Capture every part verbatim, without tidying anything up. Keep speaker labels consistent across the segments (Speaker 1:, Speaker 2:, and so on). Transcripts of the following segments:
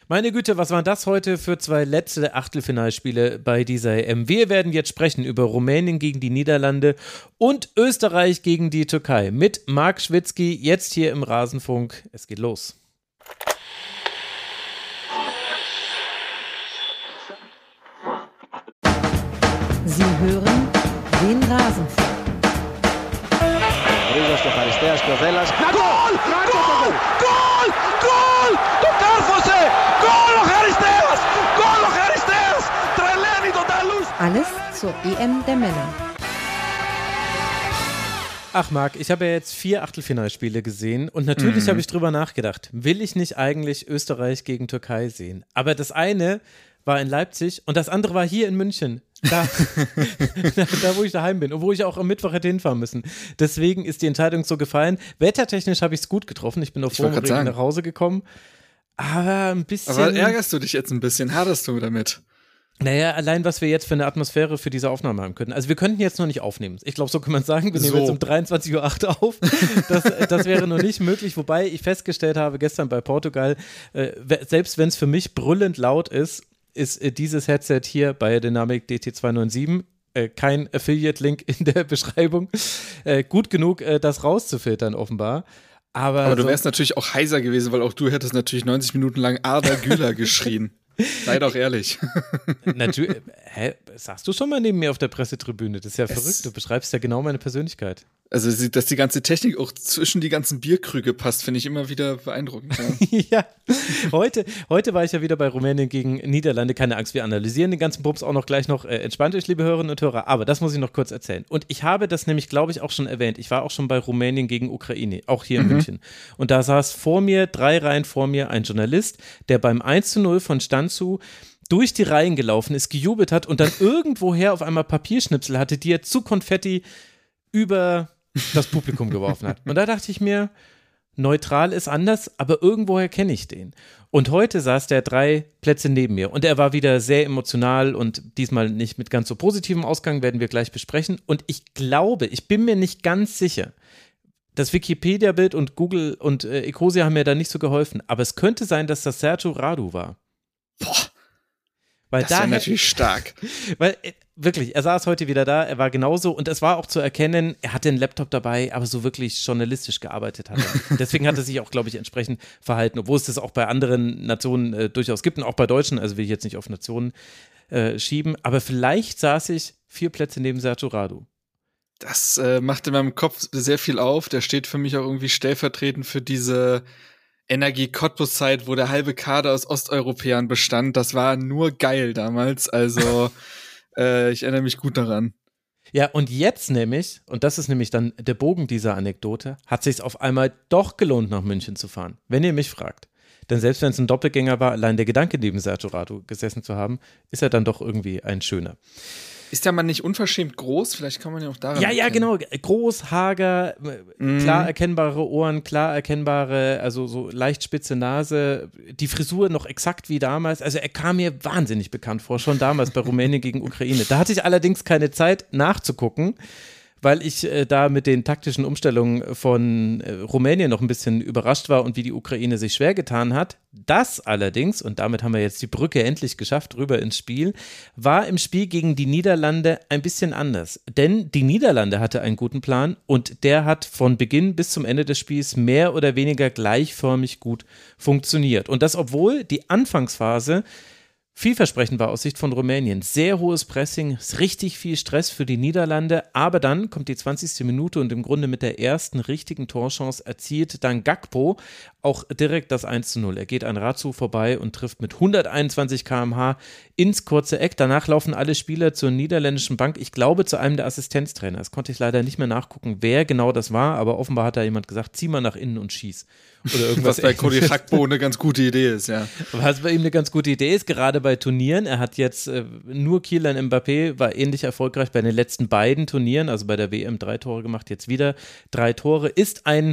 Speaker 1: Meine Güte, was waren das heute für zwei letzte Achtelfinalspiele bei dieser E M? Wir werden jetzt sprechen über Rumänien gegen die Niederlande und Österreich gegen die Türkei mit Marc Schwitzky, jetzt hier im Rasenfunk. Es geht los.
Speaker 2: Sie hören den Rasenfunk.
Speaker 3: Rodriguez και Χαριστέας και ο Βέλλας. Γκολ! Γκολ! Γκολ! Γκολ! Το κάρφωσε! Γκολ ο Χαριστέας! Γκολ ο Χαριστέας! Τρελαίνει τον Ταλούς!
Speaker 2: Alles zur E M der Männer.
Speaker 1: Ach Marc, ich habe ja jetzt vier Achtelfinalspiele gesehen und natürlich mhm. habe ich drüber nachgedacht, will ich nicht eigentlich Österreich gegen Türkei sehen? Aber das eine war in Leipzig und das andere war hier in München. Da, da, da, wo ich daheim bin und wo ich auch am Mittwoch hätte hinfahren müssen. Deswegen ist die Entscheidung so gefallen. Wettertechnisch habe ich es gut getroffen. Ich bin auf Vormittag nach Hause gekommen. Aber ein bisschen.
Speaker 4: Aber ärgerst du dich jetzt ein bisschen? Haderst du damit?
Speaker 1: Naja, allein was wir jetzt für eine Atmosphäre für diese Aufnahme haben könnten. Also wir könnten jetzt noch nicht aufnehmen. Ich glaube, so kann man sagen. Wir
Speaker 4: so.
Speaker 1: nehmen jetzt um dreiundzwanzig Uhr acht auf. Das, das wäre noch nicht möglich. Wobei ich festgestellt habe, gestern bei Portugal, äh, selbst wenn es für mich brüllend laut ist, ist äh, dieses Headset hier bei Dynamic D T zwei neun sieben, äh, kein Affiliate-Link in der Beschreibung, äh, gut genug, äh, das rauszufiltern offenbar. Aber,
Speaker 4: Aber du
Speaker 1: so,
Speaker 4: wärst natürlich auch heiser gewesen, weil auch du hättest natürlich neunzig Minuten lang Arda Güler geschrien. Sei doch ehrlich.
Speaker 1: Natürlich, hä, saßt du schon mal neben mir auf der Pressetribüne? Das ist ja es verrückt, du beschreibst ja genau meine Persönlichkeit.
Speaker 4: Also, dass die ganze Technik auch zwischen die ganzen Bierkrüge passt, finde ich immer wieder beeindruckend.
Speaker 1: Ja, ja. Heute, heute war ich ja wieder bei Rumänien gegen Niederlande. Keine Angst, wir analysieren den ganzen Bums auch noch gleich noch. Äh, entspannt euch, liebe Hörerinnen und Hörer. Aber das muss ich noch kurz erzählen. Und ich habe das nämlich, glaube ich, auch schon erwähnt. Ich war auch schon bei Rumänien gegen Ukraine, auch hier in mhm. München. Und da saß vor mir, drei Reihen vor mir, ein Journalist, der beim eins zu null von Stanzu durch die Reihen gelaufen ist, gejubelt hat und dann irgendwoher auf einmal Papierschnipsel hatte, die er zu Konfetti über das Publikum geworfen hat. Und da dachte ich mir, neutral ist anders, aber irgendwoher kenne ich den. Und heute saß der drei Plätze neben mir und er war wieder sehr emotional und diesmal nicht mit ganz so positivem Ausgang, werden wir gleich besprechen. Und ich glaube, ich bin mir nicht ganz sicher, das Wikipedia-Bild und Google und äh, Ecosia haben mir da nicht so geholfen, aber es könnte sein, dass das Sergio Radu war.
Speaker 4: Boah,
Speaker 1: weil
Speaker 4: das ist ja natürlich stark.
Speaker 1: Weil, äh, wirklich, er saß heute wieder da, er war genauso und es war auch zu erkennen, er hatte einen Laptop dabei, aber so wirklich journalistisch gearbeitet hat er. Deswegen hat er sich auch, glaube ich, entsprechend verhalten, obwohl es das auch bei anderen Nationen äh, durchaus gibt und auch bei Deutschen, also will ich jetzt nicht auf Nationen äh, schieben, aber vielleicht saß ich vier Plätze neben Sergio Radu.
Speaker 4: Das äh, macht in meinem Kopf sehr viel auf, der steht für mich auch irgendwie stellvertretend für diese Energie-Cottbus-Zeit, wo der halbe Kader aus Osteuropäern bestand. Das war nur geil damals, also äh, ich erinnere mich gut daran.
Speaker 1: Ja, und jetzt nämlich, und das ist nämlich dann der Bogen dieser Anekdote, hat sich auf einmal doch gelohnt, nach München zu fahren, wenn ihr mich fragt. Denn selbst wenn es ein Doppelgänger war, allein der Gedanke, neben Sergio Radu gesessen zu haben, ist er dann doch irgendwie ein schöner.
Speaker 4: Ist der Mann nicht unverschämt groß? Vielleicht kann man ja auch daran
Speaker 1: Ja, ja,
Speaker 4: erkennen.
Speaker 1: genau. Groß, hager, mm. klar erkennbare Ohren, klar erkennbare, also so leicht spitze Nase, die Frisur noch exakt wie damals. Also er kam mir wahnsinnig bekannt vor, schon damals bei Rumänien gegen Ukraine. Da hatte ich allerdings keine Zeit nachzugucken, weil ich äh, da mit den taktischen Umstellungen von äh, Rumänien noch ein bisschen überrascht war und wie die Ukraine sich schwer getan hat. Das allerdings, und damit haben wir jetzt die Brücke endlich geschafft, rüber ins Spiel, war im Spiel gegen die Niederlande ein bisschen anders. Denn die Niederlande hatte einen guten Plan und der hat von Beginn bis zum Ende des Spiels mehr oder weniger gleichförmig gut funktioniert. Und das, obwohl die Anfangsphase vielversprechend war aus Sicht von Rumänien. Sehr hohes Pressing, richtig viel Stress für die Niederlande, aber dann kommt die zwanzigste Minute und im Grunde mit der ersten richtigen Torchance erzielt dann Gakpo auch direkt das eins zu null. Er geht an Ratsu vorbei und trifft mit hunderteinundzwanzig Kilometer pro Stunde ins kurze Eck. Danach laufen alle Spieler zur niederländischen Bank, ich glaube zu einem der Assistenztrainer. Das konnte ich leider nicht mehr nachgucken, wer genau das war, aber offenbar hat da jemand gesagt, zieh mal nach innen und schieß. Oder irgendwas.
Speaker 4: Was bei Cody Gakpo eine ganz gute Idee ist, ja.
Speaker 1: Was bei ihm eine ganz gute Idee ist, gerade bei Turnieren. Er hat jetzt äh, nur Kylian Mbappé, war ähnlich erfolgreich bei den letzten beiden Turnieren, also bei der W M drei Tore gemacht, jetzt wieder drei Tore. Ist ein,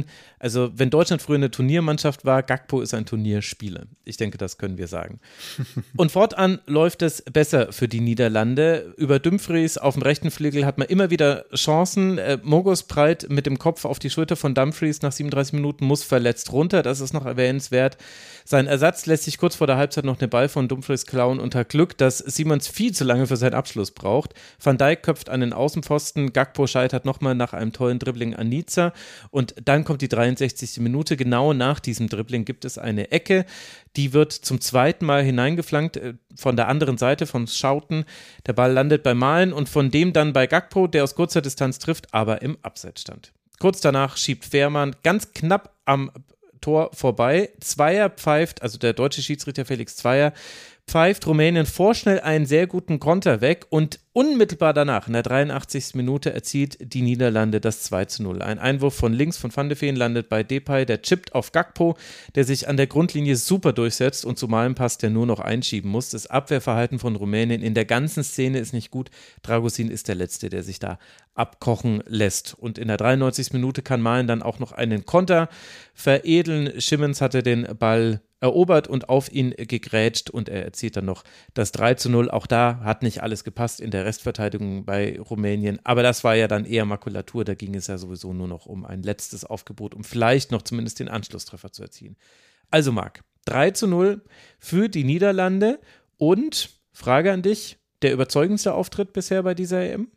Speaker 1: Also wenn Deutschland früher eine Turniermannschaft war, Gakpo ist ein Turnierspieler. Ich denke, das können wir sagen. Und fortan läuft es besser für die Niederlande. Über Dumfries auf dem rechten Flügel hat man immer wieder Chancen. Äh, Mogos prallt mit dem Kopf auf die Schulter von Dumfries nach siebenunddreißig Minuten, muss verletzt runter. Das ist noch erwähnenswert. Sein Ersatz lässt sich kurz vor der Halbzeit noch den Ball von Dumfries klauen, unter Glück, dass Simons viel zu lange für seinen Abschluss braucht. Van Dijk köpft an den Außenpfosten. Gakpo scheitert nochmal nach einem tollen Dribbling an Nizza. Und dann kommt die dreiundsechzigste Minute. Genau nach diesem Dribbling gibt es eine Ecke. Die wird zum zweiten Mal hineingeflankt äh, von der anderen Seite, von Schouten. Der Ball landet bei Malen und von dem dann bei Gakpo, der aus kurzer Distanz trifft, aber im Abseitsstand. Kurz danach schiebt Fährmann ganz knapp am Tor vorbei. Zweier pfeift, also der deutsche Schiedsrichter Felix Zweier, pfeift Rumänien vorschnell einen sehr guten Konter weg und unmittelbar danach, in der dreiundachtzigsten Minute, erzielt die Niederlande das zwei zu null. Ein Einwurf von links von Van de Ven landet bei Depay, der chippt auf Gakpo, der sich an der Grundlinie super durchsetzt und zu Malen passt, der nur noch einschieben muss. Das Abwehrverhalten von Rumänien in der ganzen Szene ist nicht gut. Dragusin ist der Letzte, der sich da abkochen lässt. Und in der dreiundneunzigsten Minute kann Malen dann auch noch einen Konter veredeln. Schimmens hatte den Ball erobert und auf ihn gegrätscht und er erzielt dann noch das drei zu null. Auch da hat nicht alles gepasst in der Restverteidigung bei Rumänien, aber das war ja dann eher Makulatur, da ging es ja sowieso nur noch um ein letztes Aufgebot, um vielleicht noch zumindest den Anschlusstreffer zu erzielen. Also Marc, drei zu null für die Niederlande und, Frage an dich, der überzeugendste Auftritt bisher bei dieser E M?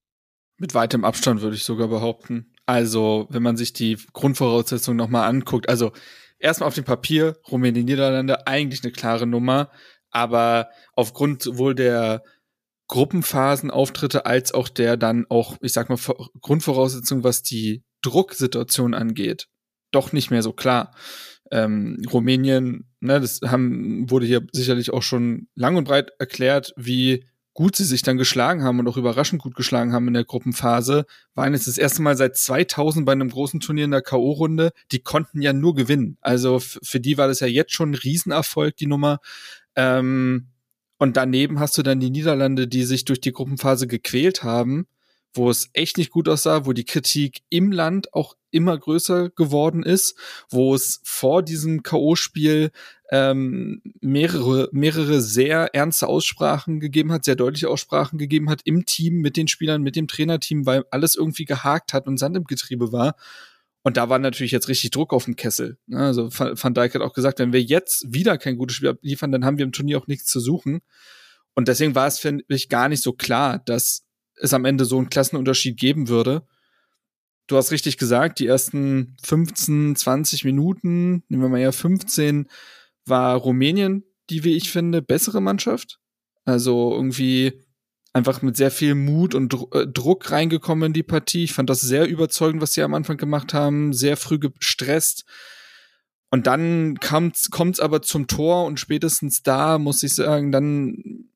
Speaker 4: Mit weitem Abstand würde ich sogar behaupten. Also, wenn man sich die Grundvoraussetzungen nochmal anguckt, also erstmal auf dem Papier, Rumänien, Niederlande, eigentlich eine klare Nummer, aber aufgrund sowohl der Gruppenphasenauftritte als auch der dann auch, ich sag mal, Grundvoraussetzung, was die Drucksituation angeht, doch nicht mehr so klar. Ähm, Rumänien, ne, das haben, wurde hier sicherlich auch schon lang und breit erklärt, wie gut sie sich dann geschlagen haben und auch überraschend gut geschlagen haben in der Gruppenphase, waren jetzt das erste Mal seit zweitausend bei einem großen Turnier in der K O-Runde. Die konnten ja nur gewinnen. Also f- für die war das ja jetzt schon ein Riesenerfolg, die Nummer. Ähm, und daneben hast du dann die Niederlande, die sich durch die Gruppenphase gequält haben, wo es echt nicht gut aussah, wo die Kritik im Land auch immer größer geworden ist, wo es vor diesem K O-Spiel ähm, mehrere mehrere sehr ernste Aussprachen gegeben hat, sehr deutliche Aussprachen gegeben hat im Team, mit den Spielern, mit dem Trainerteam, weil alles irgendwie gehakt hat und Sand im Getriebe war. Und da war natürlich jetzt richtig Druck auf dem Kessel. Also Van Dijk hat auch gesagt, wenn wir jetzt wieder kein gutes Spiel abliefern, dann haben wir im Turnier auch nichts zu suchen. Und deswegen war es, finde ich, gar nicht so klar, dass es am Ende so einen Klassenunterschied geben würde. Du hast richtig gesagt, die ersten fünfzehn, zwanzig Minuten, nehmen wir mal eher fünfzehn, war Rumänien die, wie ich finde, bessere Mannschaft. Also irgendwie einfach mit sehr viel Mut und Dr- äh, Druck reingekommen in die Partie. Ich fand das sehr überzeugend, was sie am Anfang gemacht haben, sehr früh gestresst. Und dann kommt's, kommt's aber zum Tor und spätestens da, muss ich sagen, dann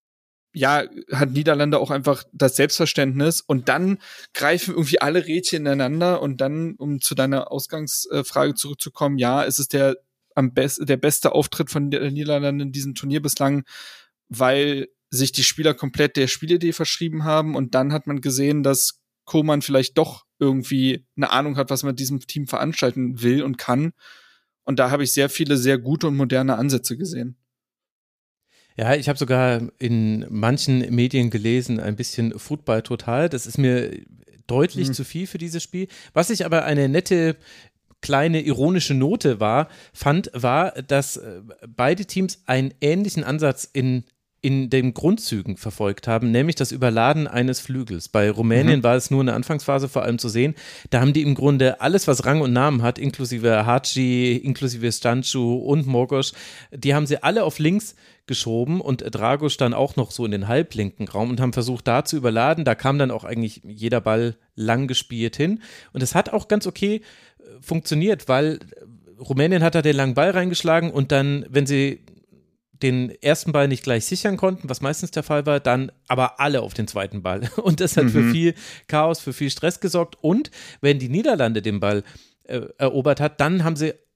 Speaker 4: ja, hat Niederlande auch einfach das Selbstverständnis und dann greifen irgendwie alle Rädchen ineinander und dann, um zu deiner Ausgangsfrage zurückzukommen, ja, es ist der am besten, der beste Auftritt von den Niederlanden in diesem Turnier bislang, weil sich die Spieler komplett der Spielidee verschrieben haben und dann hat man gesehen, dass Koeman vielleicht doch irgendwie eine Ahnung hat, was man mit diesem Team veranstalten will und kann. Und da habe ich sehr viele sehr gute und moderne Ansätze gesehen.
Speaker 1: Ja, ich habe sogar in manchen Medien gelesen, ein bisschen Football total. Das ist mir deutlich mhm. zu viel für dieses Spiel. Was ich aber eine nette, kleine, ironische Note war, fand, war, dass beide Teams einen ähnlichen Ansatz in in den Grundzügen verfolgt haben, nämlich das Überladen eines Flügels. Bei Rumänien mhm. war es nur in der Anfangsphase vor allem zu sehen, da haben die im Grunde alles, was Rang und Namen hat, inklusive Hagi, inklusive Stanciu und Mogos, die haben sie alle auf links geschoben und Dragoš dann auch noch so in den halblinken Raum und haben versucht, da zu überladen. Da kam dann auch eigentlich jeder Ball lang gespielt hin und es hat auch ganz okay funktioniert, weil Rumänien hat da den langen Ball reingeschlagen und dann, wenn sie den ersten Ball nicht gleich sichern konnten, was meistens der Fall war, dann aber alle auf den zweiten Ball. Und das hat mhm. für viel Chaos, für viel Stress gesorgt. Und wenn die Niederlande den Ball äh, erobert hat, dann haben sie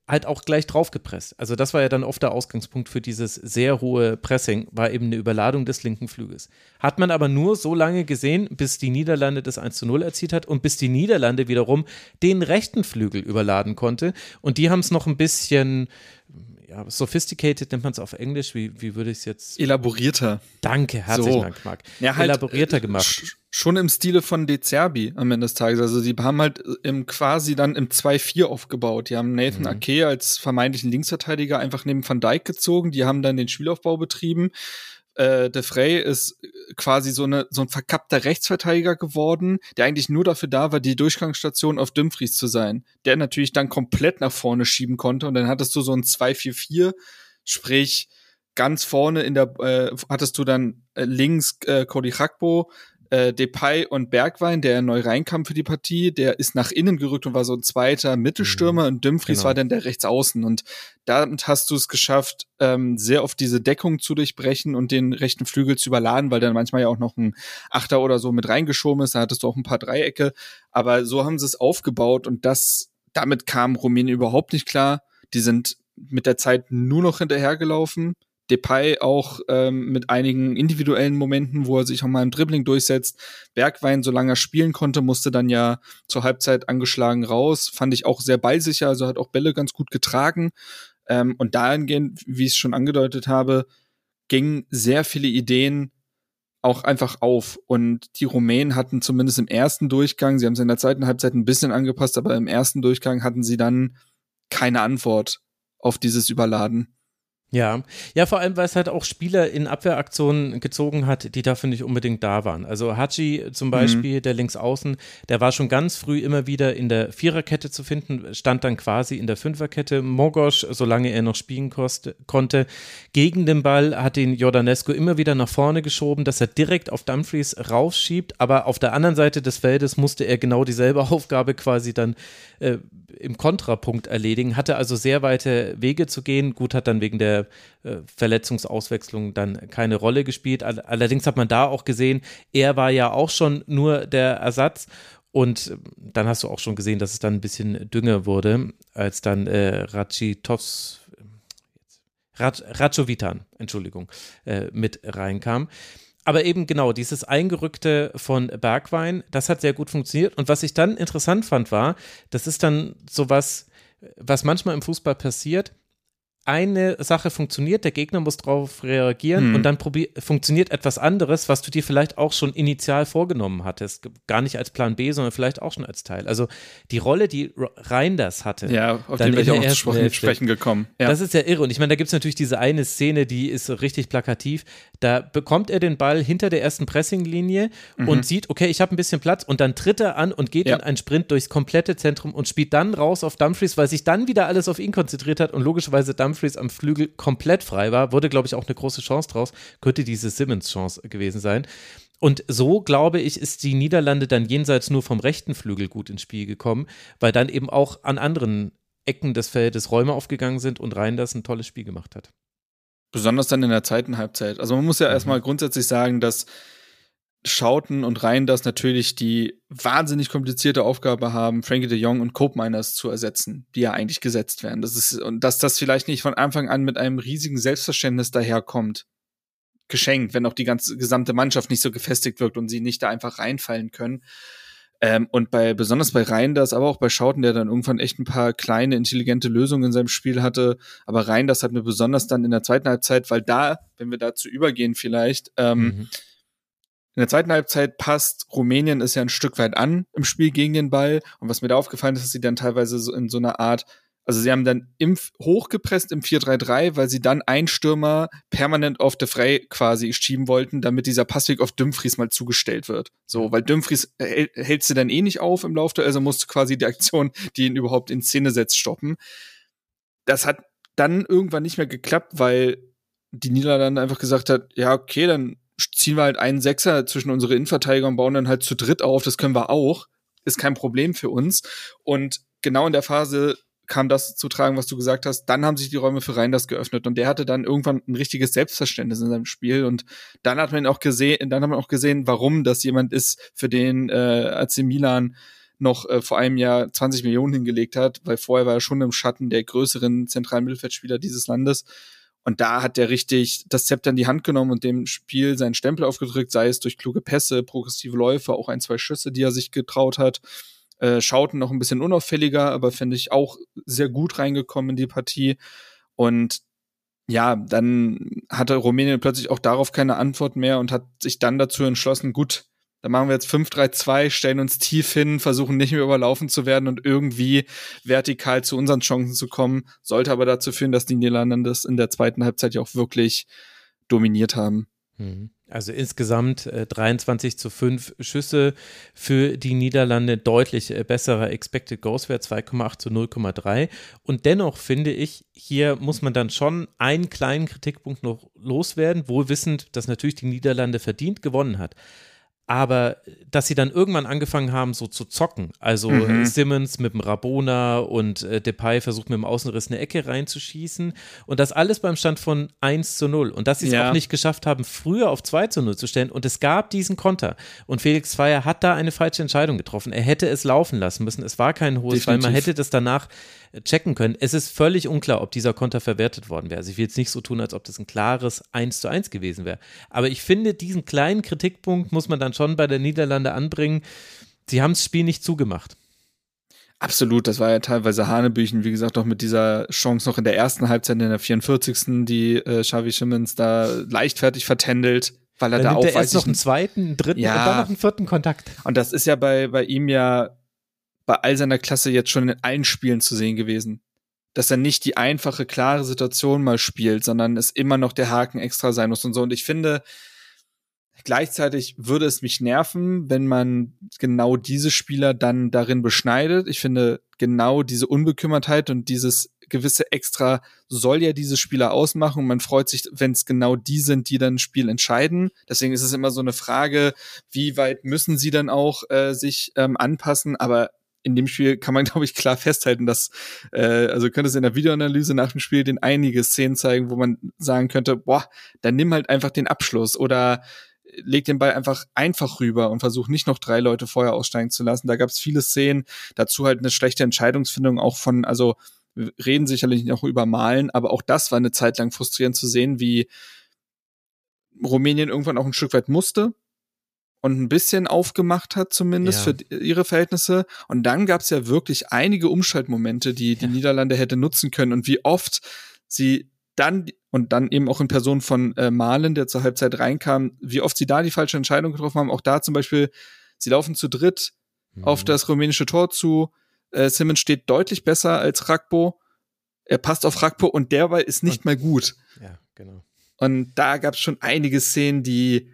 Speaker 1: halt auch gleich draufgepresst. Also das war ja dann oft der Ausgangspunkt für dieses sehr hohe Pressing, war eben eine Überladung des linken Flügels. Hat man aber nur so lange gesehen, bis die Niederlande das eins zu null erzielt hat und bis die Niederlande wiederum den rechten Flügel überladen konnte. Und die haben es noch ein bisschen, ja, sophisticated nennt man es auf Englisch, wie, wie würde ich es jetzt?
Speaker 4: Elaborierter.
Speaker 1: Danke, herzlichen
Speaker 4: so.
Speaker 1: Dank, Marc.
Speaker 4: Ja, halt,
Speaker 1: Elaborierter gemacht.
Speaker 4: Sch- schon im Stile von De Zerbi am Ende des Tages. Also die haben halt im quasi dann im zwei vier aufgebaut. Die haben Nathan
Speaker 1: Mhm.
Speaker 4: Ake als vermeintlichen Linksverteidiger einfach neben Van Dijk gezogen. Die haben dann den Spielaufbau betrieben. Äh, De Vrij ist quasi so, eine, so ein verkappter Rechtsverteidiger geworden, der eigentlich nur dafür da war, die Durchgangsstation auf Dumfries zu sein. Der natürlich dann komplett nach vorne schieben konnte und dann hattest du so ein zwei vier vier, sprich ganz vorne in der äh, hattest du dann äh, links äh, Cody Gakpo, äh, Depay und Bergwijn, der neu reinkam für die Partie, der ist nach innen gerückt und war so ein zweiter Mittelstürmer mhm. und Dumfries
Speaker 1: genau.
Speaker 4: war dann der Rechtsaußen und damit hast du es geschafft, ähm, sehr oft diese Deckung zu durchbrechen und den rechten Flügel zu überladen, weil dann manchmal ja auch noch ein Achter oder so mit reingeschoben ist, da hattest du auch ein paar Dreiecke, aber so haben sie es aufgebaut und das, damit kam Rumänien überhaupt nicht klar, die sind mit der Zeit nur noch hinterhergelaufen. Depay auch ähm, mit einigen individuellen Momenten, wo er sich auch mal im Dribbling durchsetzt. Bergwijn, solange er spielen konnte, musste dann ja zur Halbzeit angeschlagen raus. Fand ich auch sehr ballsicher, also hat auch Bälle ganz gut getragen. Ähm, und dahingehend, wie ich es schon angedeutet habe, gingen sehr viele Ideen auch einfach auf. Und die Rumänen hatten zumindest im ersten Durchgang, sie haben es in der zweiten Halbzeit ein bisschen angepasst, aber im ersten Durchgang hatten sie dann keine Antwort auf dieses Überladen.
Speaker 1: Ja, ja, vor allem, weil es halt auch Spieler in Abwehraktionen gezogen hat, die dafür nicht unbedingt da waren. Also Haji zum Beispiel, mhm. der Linksaußen, der war schon ganz früh immer wieder in der Viererkette zu finden, stand dann quasi in der Fünferkette. Mogos, solange er noch spielen koste, konnte, gegen den Ball hat ihn Jordanescu immer wieder nach vorne geschoben, dass er direkt auf Dumfries rausschiebt, aber auf der anderen Seite des Feldes musste er genau dieselbe Aufgabe quasi dann äh, im Kontrapunkt erledigen, hatte also sehr weite Wege zu gehen. Gut, hat dann wegen der äh, Verletzungsauswechslung dann keine Rolle gespielt. All- allerdings hat man da auch gesehen, er war ja auch schon nur der Ersatz und dann hast du auch schon gesehen, dass es dann ein bisschen dünner wurde, als dann äh, Racitovs Rac- Racovitan, Entschuldigung, äh, mit reinkam. Aber eben genau, dieses Eingerückte von Bergwijn, das hat sehr gut funktioniert. Und was ich dann interessant fand, war, das ist dann sowas, was manchmal im Fußball passiert. Eine Sache funktioniert, der Gegner muss darauf reagieren
Speaker 4: hm.
Speaker 1: und dann probier, funktioniert etwas anderes, was du dir vielleicht auch schon initial vorgenommen hattest. Gar nicht als Plan B, sondern vielleicht auch schon als Teil. Also die Rolle, die Reinders hatte.
Speaker 4: Ja, auf den wäre ich auch zu sprechen, sprechen gekommen. Ja.
Speaker 1: Das ist ja irre. Und ich meine, da gibt es natürlich diese eine Szene, die ist so richtig plakativ. Da bekommt er den Ball hinter der ersten Pressinglinie mhm. und sieht, okay, ich habe ein bisschen Platz und dann tritt er an und geht ja. in einen Sprint durchs komplette Zentrum und spielt dann raus auf Dumfries, weil sich dann wieder alles auf ihn konzentriert hat und logischerweise Dumfries am Flügel komplett frei war, wurde, glaube ich, auch eine große Chance draus, könnte diese Simmons-Chance gewesen sein. Und so, glaube ich, ist die Niederlande dann jenseits nur vom rechten Flügel gut ins Spiel gekommen, weil dann eben auch an anderen Ecken des Feldes Räume aufgegangen sind und Reinders ein tolles Spiel gemacht hat.
Speaker 4: Besonders dann in der zweiten Halbzeit. Also man muss ja mhm. erstmal grundsätzlich sagen, dass Schouten und Reinders natürlich die wahnsinnig komplizierte Aufgabe haben, Frankie de Jong und Koopmeiners zu ersetzen, die ja eigentlich gesetzt werden. Das ist, und dass das vielleicht nicht von Anfang an mit einem riesigen Selbstverständnis daherkommt. Geschenkt, wenn auch die ganze gesamte Mannschaft nicht so gefestigt wirkt und sie nicht da einfach reinfallen können. Ähm, und bei, besonders bei Reinders, aber auch bei Schouten, der dann irgendwann echt ein paar kleine, intelligente Lösungen in seinem Spiel hatte. Aber Reinders hat mir besonders dann in der zweiten Halbzeit, weil da, wenn wir dazu übergehen vielleicht, ähm, mhm. in der zweiten Halbzeit passt Rumänien ist ja ein Stück weit an im Spiel gegen den Ball. Und was mir da aufgefallen ist, dass sie dann teilweise so in so einer Art, also sie haben dann im, hochgepresst im vier drei drei, weil sie dann einen Stürmer permanent auf De Vrij quasi schieben wollten, damit dieser Passweg auf Dumfries mal zugestellt wird. So, weil Dumfries hält, hält sie dann eh nicht auf im Lauf, also musste quasi die Aktion, die ihn überhaupt in Szene setzt, stoppen. Das hat dann irgendwann nicht mehr geklappt, weil die Niederlande einfach gesagt hat, ja, okay, dann ziehen wir halt einen Sechser zwischen unsere Innenverteidiger und bauen dann halt zu dritt auf, das können wir auch, ist kein Problem für uns. Und genau in der Phase kam das zu tragen, was du gesagt hast, dann haben sich die Räume für Reinders geöffnet und der hatte dann irgendwann ein richtiges Selbstverständnis in seinem Spiel und dann hat man auch gesehen, dann hat man auch gesehen, warum das jemand ist, für den äh, A C Milan noch äh, vor einem Jahr zwanzig Millionen hingelegt hat, weil vorher war er schon im Schatten der größeren zentralen Mittelfeldspieler dieses Landes. Und da hat er richtig das Zepter in die Hand genommen und dem Spiel seinen Stempel aufgedrückt, sei es durch kluge Pässe, progressive Läufe, auch ein, zwei Schüsse, die er sich getraut hat. Äh, Schouten noch ein bisschen unauffälliger, aber finde ich auch sehr gut reingekommen in die Partie. Und ja, dann hatte Rumänien plötzlich auch darauf keine Antwort mehr und hat sich dann dazu entschlossen, gut, dann machen wir jetzt fünf drei zwei, stellen uns tief hin, versuchen nicht mehr überlaufen zu werden und irgendwie vertikal zu unseren Chancen zu kommen, sollte aber dazu führen, dass die Niederlande das in der zweiten Halbzeit ja auch wirklich dominiert haben.
Speaker 1: Also insgesamt äh, dreiundzwanzig zu fünf Schüsse für die Niederlande, deutlich äh, besserer Expected Goals Wert, zwei Komma acht zu null Komma drei. Und dennoch finde ich, hier muss man dann schon einen kleinen Kritikpunkt noch loswerden, wohl wissend, dass natürlich die Niederlande verdient gewonnen hat. Aber dass sie dann irgendwann angefangen haben, so zu zocken, also mhm. Simmons mit dem Rabona und äh, Depay versucht mit dem Außenriss eine Ecke reinzuschießen und das alles beim Stand von eins zu null und dass sie es ja. auch nicht geschafft haben, früher auf zwei zu null zu stellen und es gab diesen Konter und Felix Zweier hat da eine falsche Entscheidung getroffen, er hätte es laufen lassen müssen, es war kein hohes, Definitiv. Weil man hätte das danach checken können. Es ist völlig unklar, ob dieser Konter verwertet worden wäre. Also ich will jetzt nicht so tun, als ob das ein klares eins zu eins gewesen wäre. Aber ich finde, diesen kleinen Kritikpunkt muss man dann schon bei der Niederlande anbringen. Sie haben das Spiel nicht zugemacht.
Speaker 4: Absolut, das war ja teilweise Hanebüchen, wie gesagt, auch mit dieser Chance noch in der ersten Halbzeit, in der vierundvierzigsten die äh, Xavi Simons da leichtfertig vertändelt, weil er
Speaker 1: dann
Speaker 4: da auch,
Speaker 1: er
Speaker 4: weiß
Speaker 1: erst noch einen zweiten, einen dritten ja. und dann noch einen vierten Kontakt.
Speaker 4: Und das ist ja bei, bei ihm ja bei all seiner Klasse jetzt schon in allen Spielen zu sehen gewesen. Dass er nicht die einfache, klare Situation mal spielt, sondern es immer noch der Haken extra sein muss und so. Und ich finde, gleichzeitig würde es mich nerven, wenn man genau diese Spieler dann darin beschneidet. Ich finde, genau diese Unbekümmertheit und dieses gewisse Extra soll ja diese Spieler ausmachen und man freut sich, wenn es genau die sind, die dann ein Spiel entscheiden. Deswegen ist es immer so eine Frage, wie weit müssen sie dann auch äh, sich ähm, anpassen, aber in dem Spiel kann man, glaube ich, klar festhalten, dass, äh, also könnte es in der Videoanalyse nach dem Spiel den einige Szenen zeigen, wo man sagen könnte, boah, dann nimm halt einfach den Abschluss oder leg den Ball einfach einfach rüber und versuch nicht noch drei Leute vorher aussteigen zu lassen. Da gab es viele Szenen, dazu halt eine schlechte Entscheidungsfindung auch von, also wir reden sicherlich noch über Malen, aber auch das war eine Zeit lang frustrierend zu sehen, wie Rumänien irgendwann auch ein Stück weit musste und ein bisschen aufgemacht hat zumindest ja. für ihre Verhältnisse. Und dann gab es ja wirklich einige Umschaltmomente, die die ja. Niederlande hätte nutzen können. Und wie oft sie dann, und dann eben auch in Person von äh, Malen, der zur Halbzeit reinkam, wie oft sie da die falsche Entscheidung getroffen haben. Auch da zum Beispiel, sie laufen zu dritt mhm. auf das rumänische Tor zu. Äh, Simmons steht deutlich besser als Rakpo. Er passt auf Rakpo und der Ball ist nicht und, mal gut.
Speaker 1: Ja, genau.
Speaker 4: Und da gab es schon einige Szenen, die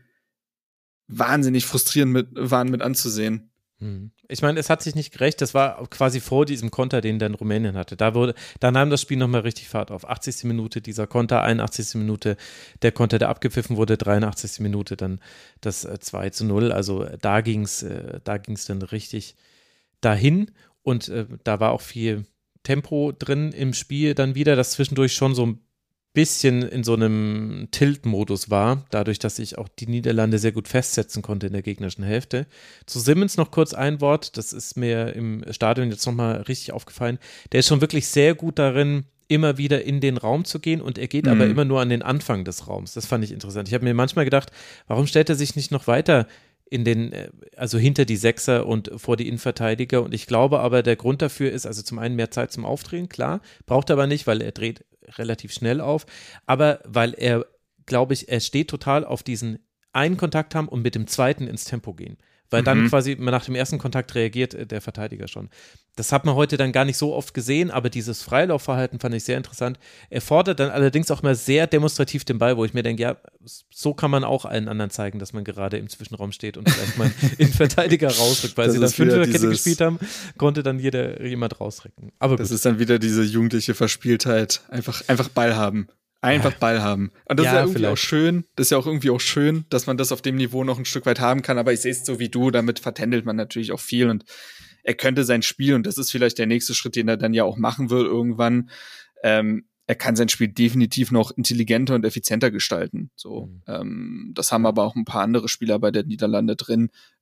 Speaker 4: wahnsinnig frustrierend mit, waren mit anzusehen.
Speaker 1: Ich meine, es hat sich nicht gerecht, das war quasi vor diesem Konter, den dann Rumänien hatte. Da wurde, da nahm das Spiel nochmal richtig Fahrt auf. achtzigste Minute dieser Konter, einundachtzigste Minute der Konter, der abgepfiffen wurde, dreiundachtzigste Minute dann das äh, zwei zu null. Also da ging es äh, da ging's dann richtig dahin und äh, da war auch viel Tempo drin im Spiel dann wieder, das zwischendurch schon so ein bisschen in so einem Tilt-Modus war, dadurch, dass ich auch die Niederlande sehr gut festsetzen konnte in der gegnerischen Hälfte. Zu Simmons noch kurz ein Wort, das ist mir im Stadion jetzt nochmal richtig aufgefallen. Der ist schon wirklich sehr gut darin, immer wieder in den Raum zu gehen und er geht mhm. aber immer nur an den Anfang des Raums. Das fand ich interessant. Ich habe mir manchmal gedacht, warum stellt er sich nicht noch weiter in den, also hinter die Sechser und vor die Innenverteidiger und ich glaube aber, der Grund dafür ist, also zum einen mehr Zeit zum Aufdrehen, klar, braucht er aber nicht, weil er dreht relativ schnell auf, aber weil er, glaube ich, er steht total auf diesen einen Kontakt haben und mit dem zweiten ins Tempo gehen, weil mhm. dann quasi nach dem ersten Kontakt reagiert der Verteidiger schon. Das hat man heute dann gar nicht so oft gesehen, aber dieses Freilaufverhalten fand ich sehr interessant. Er fordert dann allerdings auch mal sehr demonstrativ den Ball, wo ich mir denke, ja, so kann man auch allen anderen zeigen, dass man gerade im Zwischenraum steht und vielleicht mal in Verteidiger rausrückt, weil das sie dann Fünferkette gespielt haben, konnte dann jeder jemand rausrücken. Aber
Speaker 4: das
Speaker 1: gut.
Speaker 4: ist dann wieder diese jugendliche Verspieltheit, einfach, einfach Ball haben. Einfach Ball haben. Und das ja, ist ja irgendwie vielleicht. auch schön, das ist ja auch irgendwie auch schön, dass man das auf dem Niveau noch ein Stück weit haben kann, aber ich sehe es so wie du, damit vertändelt man natürlich auch viel und er könnte sein Spiel, und das ist vielleicht der nächste Schritt, den er dann ja auch machen wird irgendwann, ähm, er kann sein Spiel definitiv noch intelligenter und effizienter gestalten. So, mhm. ähm, das haben aber auch ein paar andere Spieler bei der Niederlande drin.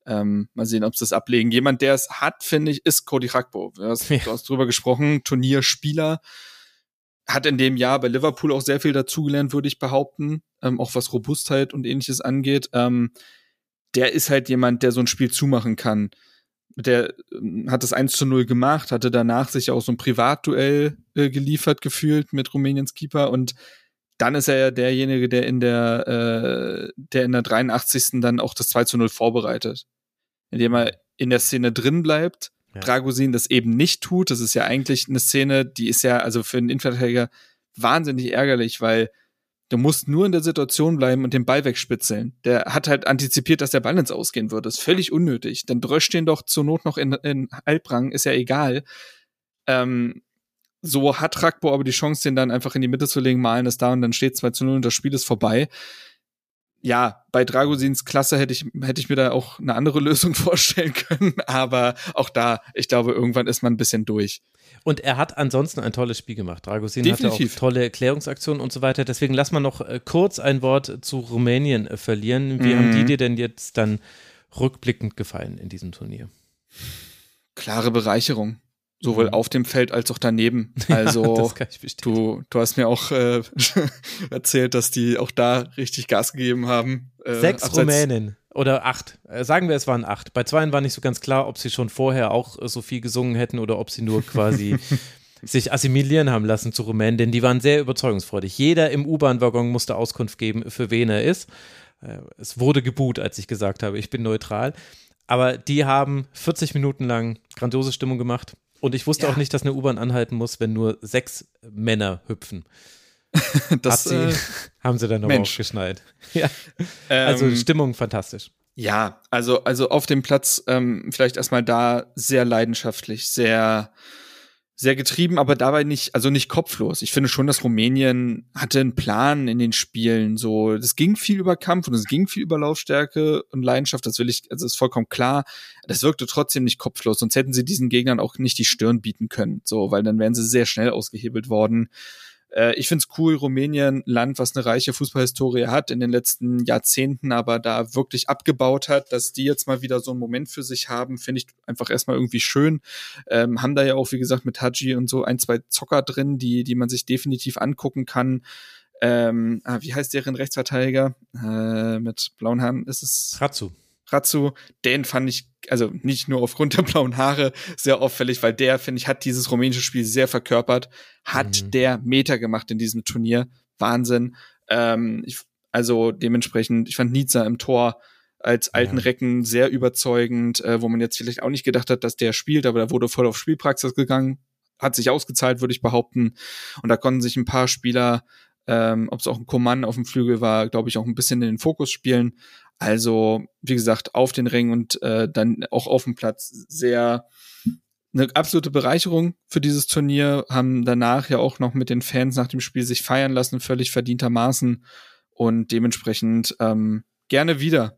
Speaker 4: Ähm, mal sehen, ob sie das ablegen. Jemand, der es hat, finde ich, ist Cody Gakpo. Du hast, ja. du hast drüber gesprochen, Turnierspieler. Hat in dem Jahr bei Liverpool auch sehr viel dazugelernt, würde ich behaupten. Ähm, auch was Robustheit und Ähnliches angeht. Ähm, der ist halt jemand, der so ein Spiel zumachen kann. Der äh, hat das eins zu null gemacht, hatte danach sich auch so ein Privatduell äh, geliefert, gefühlt mit Rumäniens Keeper. Und dann ist er ja derjenige, der in der, äh, der in der dreiundachtzigsten dann auch das zwei zu null vorbereitet. Indem er in der Szene drin bleibt, ja. Dragosin das eben nicht tut. Das ist ja eigentlich eine Szene, die ist ja also für einen Innenverteidiger wahnsinnig ärgerlich, weil du musst nur in der Situation bleiben und den Ball wegspitzeln. Der hat halt antizipiert, dass der Ball ins Ausgehen wird. Das ist völlig unnötig. Dann dröscht den doch zur Not noch in, in Halbrang, ist ja egal. Ähm, So hat Gakpo aber die Chance, den dann einfach in die Mitte zu legen, malen es da und dann steht zwei zu null und das Spiel ist vorbei. Ja, bei Dragosins Klasse hätte ich, hätte ich mir da auch eine andere Lösung vorstellen können, aber auch da, ich glaube, irgendwann ist man ein bisschen durch.
Speaker 1: Und er hat ansonsten ein tolles Spiel gemacht. Dragosin Definitiv. hatte auch tolle Erklärungsaktionen und so weiter. Deswegen lass mal noch äh, kurz ein Wort zu Rumänien äh, verlieren. Wie mhm. haben die dir denn jetzt dann rückblickend gefallen in diesem Turnier?
Speaker 4: Klare Bereicherung. Sowohl auf dem Feld als auch daneben. Also
Speaker 1: ja,
Speaker 4: du, du hast mir auch äh, erzählt, dass die auch da richtig Gas gegeben haben.
Speaker 1: Äh, Sechs Rumänen oder acht. Äh, sagen wir, es waren acht. Bei zweien war nicht so ganz klar, ob sie schon vorher auch äh, so viel gesungen hätten oder ob sie nur quasi sich assimilieren haben lassen zu Rumänen, denn die waren sehr überzeugungsfreudig. Jeder im U-Bahn-Waggon musste Auskunft geben, für wen er ist. Äh, es wurde geboot, als ich gesagt habe, ich bin neutral. Aber die haben vierzig Minuten lang grandiose Stimmung gemacht. Und ich wusste ja. auch nicht, dass eine U-Bahn anhalten muss, wenn nur sechs Männer hüpfen.
Speaker 4: das
Speaker 1: sie,
Speaker 4: äh,
Speaker 1: haben sie dann noch aufgeschnallt. Ja.
Speaker 4: Ähm,
Speaker 1: also Stimmung fantastisch.
Speaker 4: Ja, also, also auf dem Platz ähm, vielleicht erstmal da sehr leidenschaftlich, sehr sehr getrieben, aber dabei nicht, also nicht kopflos. Ich finde schon, dass Rumänien hatte einen Plan in den Spielen, so, das ging viel über Kampf und es ging viel über Laufstärke und Leidenschaft, das will ich, also ist vollkommen klar. Das wirkte trotzdem nicht kopflos, sonst hätten sie diesen Gegnern auch nicht die Stirn bieten können, so, weil dann wären sie sehr schnell ausgehebelt worden. Äh, ich find's cool, Rumänien, Land, was eine reiche Fußballhistorie hat, in den letzten Jahrzehnten aber da wirklich abgebaut hat, dass die jetzt mal wieder so einen Moment für sich haben, finde ich einfach erstmal irgendwie schön. Ähm, haben da ja auch, wie gesagt, mit Hadji und so ein, zwei Zocker drin, die die man sich definitiv angucken kann. Ähm, ah, wie heißt deren Rechtsverteidiger? Äh, mit blauen Haaren ist es?
Speaker 1: Ratsu.
Speaker 4: Ratsu, den fand ich, also nicht nur aufgrund der blauen Haare, sehr auffällig, weil der, finde ich, hat dieses rumänische Spiel sehr verkörpert, hat mhm. der Meter gemacht in diesem Turnier, Wahnsinn. Ähm, ich, also dementsprechend, ich fand Nizza im Tor als alten ja. Recken sehr überzeugend, äh, wo man jetzt vielleicht auch nicht gedacht hat, dass der spielt, aber da wurde voll auf Spielpraxis gegangen, hat sich ausgezahlt, würde ich behaupten. Und da konnten sich ein paar Spieler, ähm, ob es auch ein Coman auf dem Flügel war, glaube ich, auch ein bisschen in den Fokus spielen. Also, wie gesagt, auf den Ring und äh, dann auch auf dem Platz sehr eine absolute Bereicherung für dieses Turnier, haben danach ja auch noch mit den Fans nach dem Spiel sich feiern lassen, völlig verdientermaßen und dementsprechend ähm, gerne wieder.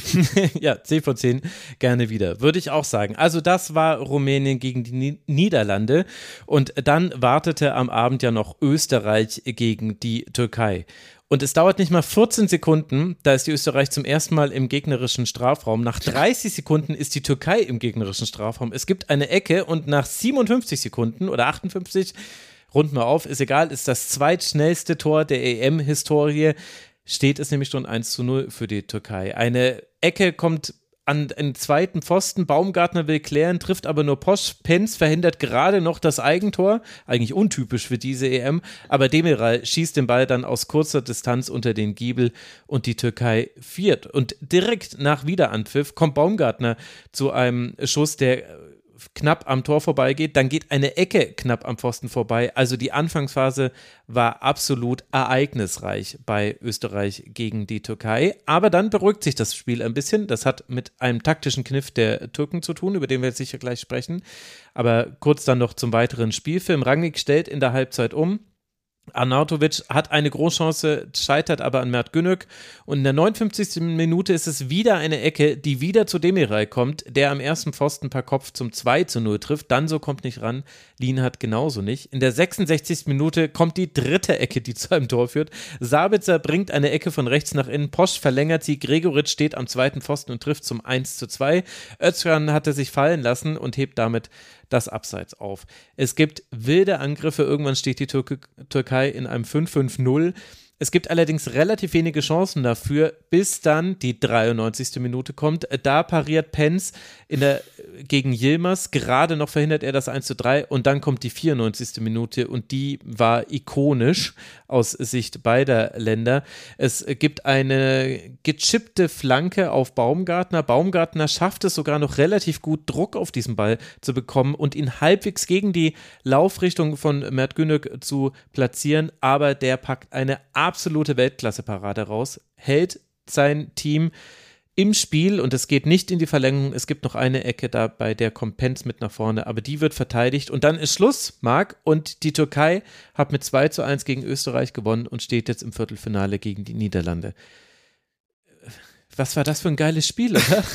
Speaker 1: Ja, zehn von zehn, gerne wieder, würde ich auch sagen. Also das war Rumänien gegen die Niederlande und dann wartete am Abend ja noch Österreich gegen die Türkei. Und es dauert nicht mal vierzehn Sekunden, da ist die Österreich zum ersten Mal im gegnerischen Strafraum. Nach dreißig Sekunden ist die Türkei im gegnerischen Strafraum. Es gibt eine Ecke und nach siebenundfünfzig Sekunden oder achtundfünfzig, runden wir auf, ist egal, ist das zweitschnellste Tor der E M-Historie. Steht es nämlich schon eins zu null für die Türkei. Eine Ecke kommt an den zweiten Pfosten, Baumgartner will klären, trifft aber nur Posch, Penz verhindert gerade noch das Eigentor, eigentlich untypisch für diese E M, aber Demiral schießt den Ball dann aus kurzer Distanz unter den Giebel und die Türkei führt. Und direkt nach Wiederanpfiff kommt Baumgartner zu einem Schuss, der knapp am Tor vorbeigeht, dann geht eine Ecke knapp am Pfosten vorbei. Also die Anfangsphase war absolut ereignisreich bei Österreich gegen die Türkei. Aber dann beruhigt sich das Spiel ein bisschen. Das hat mit einem taktischen Kniff der Türken zu tun, über den wir jetzt sicher gleich sprechen. Aber kurz dann noch zum weiteren Spielfilm. Rangnick stellt in der Halbzeit um. Arnautovic hat eine Großchance, scheitert aber an Mert Günök und in der neunundfünfzigsten Minute ist es wieder eine Ecke, die wieder zu Demiral kommt, der am ersten Pfosten per Kopf zum zwei zu null trifft, Danso kommt nicht ran, Lienhardt genauso nicht. In der sechsundsechzigsten Minute kommt die dritte Ecke, die zu einem Tor führt. Sabitzer bringt eine Ecke von rechts nach innen, Posch verlängert sie, Gregoritsch steht am zweiten Pfosten und trifft zum eins zu zwei. Özcan hatte sich fallen lassen und hebt damit das Abseits auf. Es gibt wilde Angriffe, irgendwann steht die Türke, Türkei in einem fünf fünf null. Es gibt allerdings relativ wenige Chancen dafür, bis dann die dreiundneunzigste Minute kommt. Da pariert Penz in der, gegen Yilmaz, gerade noch verhindert er das eins zu drei und dann kommt die vierundneunzigste Minute und die war ikonisch aus Sicht beider Länder. Es gibt eine gechippte Flanke auf Baumgartner. Baumgartner schafft es sogar noch relativ gut, Druck auf diesen Ball zu bekommen und ihn halbwegs gegen die Laufrichtung von Mert Günök zu platzieren, aber der packt eine absolute Weltklasse-Parade raus, hält sein Team im Spiel und es geht nicht in die Verlängerung. Es gibt noch eine Ecke da, bei der kommt Penz mit nach vorne, aber die wird verteidigt und dann ist Schluss, Marc, und die Türkei hat mit zwei zu eins gegen Österreich gewonnen und steht jetzt im Viertelfinale gegen die Niederlande. Was war das für ein geiles Spiel, oder?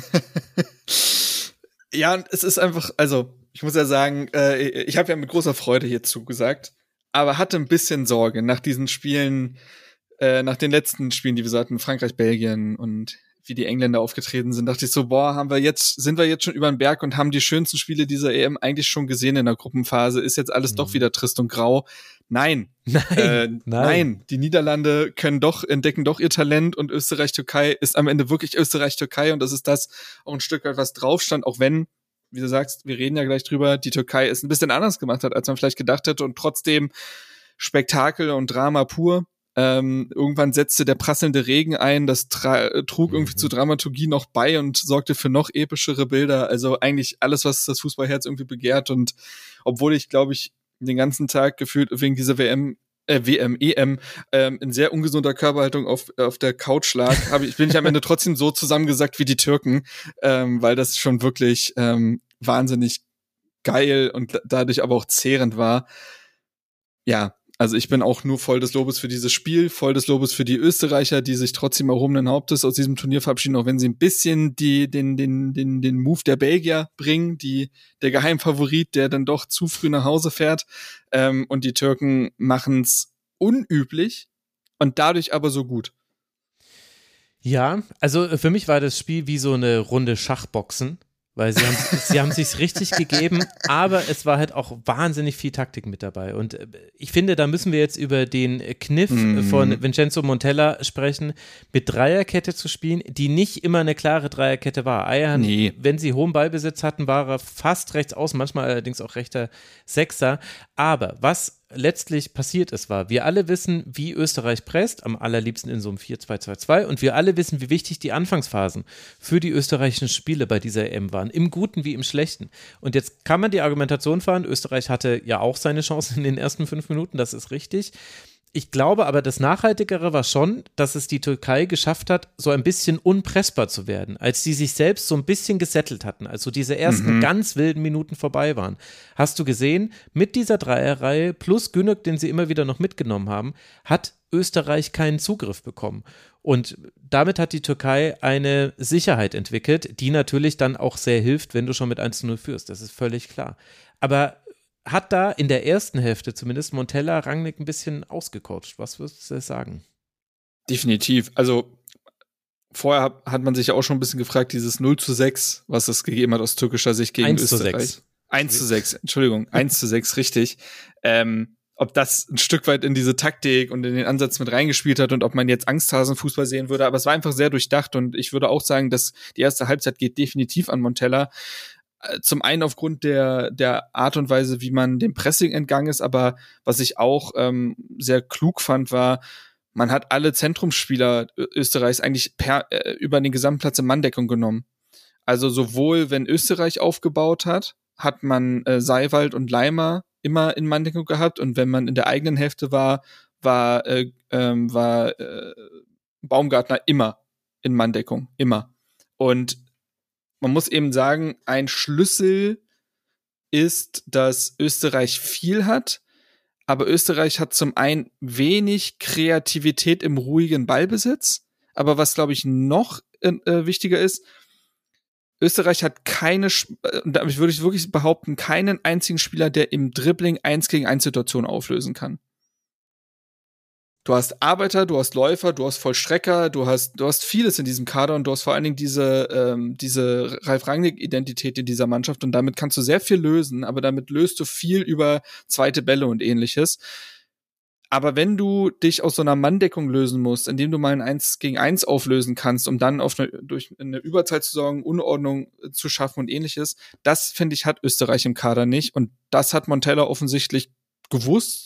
Speaker 4: Ja, es ist einfach, also ich muss ja sagen, äh, ich habe ja mit großer Freude hier zugesagt, aber hatte ein bisschen Sorge nach diesen Spielen, äh, nach den letzten Spielen, die wir so hatten, Frankreich, Belgien und wie die Engländer aufgetreten sind, dachte ich so, boah, haben wir jetzt, sind wir jetzt schon über den Berg und haben die schönsten Spiele dieser E M eigentlich schon gesehen in der Gruppenphase, ist jetzt alles mhm. doch wieder trist und grau. Nein.
Speaker 1: Nein,
Speaker 4: äh,
Speaker 1: nein.
Speaker 4: Nein. Die Niederlande können doch, entdecken doch ihr Talent und Österreich-Türkei ist am Ende wirklich Österreich-Türkei und das ist das auch ein Stück weit, was drauf stand, auch wenn, wie du sagst, wir reden ja gleich drüber, die Türkei es ein bisschen anders gemacht hat, als man vielleicht gedacht hätte und trotzdem Spektakel und Drama pur. Ähm, irgendwann setzte der prasselnde Regen ein, das tra- trug irgendwie mhm. zur Dramaturgie noch bei und sorgte für noch epischere Bilder. Also eigentlich alles, was das Fußballherz irgendwie begehrt. Und obwohl ich, glaube ich, den ganzen Tag gefühlt wegen dieser W M, äh, W M, E M ähm, in sehr ungesunder Körperhaltung auf, auf der Couch lag, habe ich, bin ich am Ende trotzdem so zusammengesackt wie die Türken, ähm, weil das schon wirklich ähm, wahnsinnig geil und dadurch aber auch zehrend war. Ja, also ich bin auch nur voll des Lobes für dieses Spiel, voll des Lobes für die Österreicher, die sich trotzdem erhobenen Hauptes aus diesem Turnier verabschieden, auch wenn sie ein bisschen die, den, den, den, den Move der Belgier bringen, die, der Geheimfavorit, der dann doch zu früh nach Hause fährt. Ähm, und die Türken machen's unüblich und dadurch aber so gut.
Speaker 1: Ja, also für mich war das Spiel wie so eine Runde Schachboxen. Weil sie haben sie haben sich's richtig gegeben, aber es war halt auch wahnsinnig viel Taktik mit dabei. Und ich finde, da müssen wir jetzt über den Kniff mm. von Vincenzo Montella sprechen, mit Dreierkette zu spielen, die nicht immer eine klare Dreierkette war. Ayhan, nee. Wenn sie hohen Ballbesitz hatten, war er fast rechts außen, manchmal allerdings auch rechter Sechser. Aber was letztlich passiert ist, war, wir alle wissen, wie Österreich presst, am allerliebsten in so einem vier zwei zwei zwei und wir alle wissen, wie wichtig die Anfangsphasen für die österreichischen Spiele bei dieser E M waren, im Guten wie im Schlechten. Und jetzt kann man die Argumentation fahren, Österreich hatte ja auch seine Chance in den ersten fünf Minuten, das ist richtig. Ich glaube aber, das Nachhaltigere war schon, dass es die Türkei geschafft hat, so ein bisschen unpressbar zu werden, als die sich selbst so ein bisschen gesettelt hatten, also diese ersten mhm. ganz wilden Minuten vorbei waren. Hast du gesehen, mit dieser Dreierreihe plus Günök, den sie immer wieder noch mitgenommen haben, hat Österreich keinen Zugriff bekommen. Und damit hat die Türkei eine Sicherheit entwickelt, die natürlich dann auch sehr hilft, wenn du schon mit eins zu null führst, das ist völlig klar. Aber hat da in der ersten Hälfte zumindest Montella Rangnick ein bisschen ausgecoacht. Was würdest du sagen?
Speaker 4: Definitiv. Also vorher hat, hat man sich ja auch schon ein bisschen gefragt, dieses null zu sechs, was es gegeben hat aus türkischer Sicht gegen
Speaker 1: eins
Speaker 4: Österreich.
Speaker 1: Zu sechs.
Speaker 4: eins zu sechs, Entschuldigung, eins zu sechs, richtig. Ähm, ob das ein Stück weit in diese Taktik und in den Ansatz mit reingespielt hat und ob man jetzt Angsthasen-Fußball sehen würde, aber es war einfach sehr durchdacht und ich würde auch sagen, dass die erste Halbzeit geht definitiv an Montella. Zum einen aufgrund der der Art und Weise, wie man dem Pressing entgangen ist, aber was ich auch ähm, sehr klug fand, war, man hat alle Zentrumsspieler Österreichs eigentlich per, äh, über den gesamten Platz in Manndeckung genommen. Also sowohl, wenn Österreich aufgebaut hat, hat man äh, Seiwald und Leimer immer in Manndeckung gehabt und wenn man in der eigenen Hälfte war, war, äh, ähm, war äh, Baumgartner immer in Manndeckung, immer. Und man muss eben sagen, ein Schlüssel ist, dass Österreich viel hat, aber Österreich hat zum einen wenig Kreativität im ruhigen Ballbesitz, aber was, glaube ich, noch äh, wichtiger ist, Österreich hat keine, damit würde ich wirklich behaupten, keinen einzigen Spieler, der im Dribbling eins gegen eins Situationen auflösen kann. Du hast Arbeiter, du hast Läufer, du hast Vollstrecker, du hast, du hast vieles in diesem Kader und du hast vor allen Dingen diese, ähm, diese Ralf Rangnick-Identität in dieser Mannschaft und damit kannst du sehr viel lösen, aber damit löst du viel über zweite Bälle und ähnliches. Aber wenn du dich aus so einer Manndeckung lösen musst, indem du mal ein eins gegen eins auflösen kannst, um dann auf eine, durch eine Überzeit zu sorgen, Unordnung zu schaffen und ähnliches, das, finde ich, hat Österreich im Kader nicht und das hat Montella offensichtlich gewusst.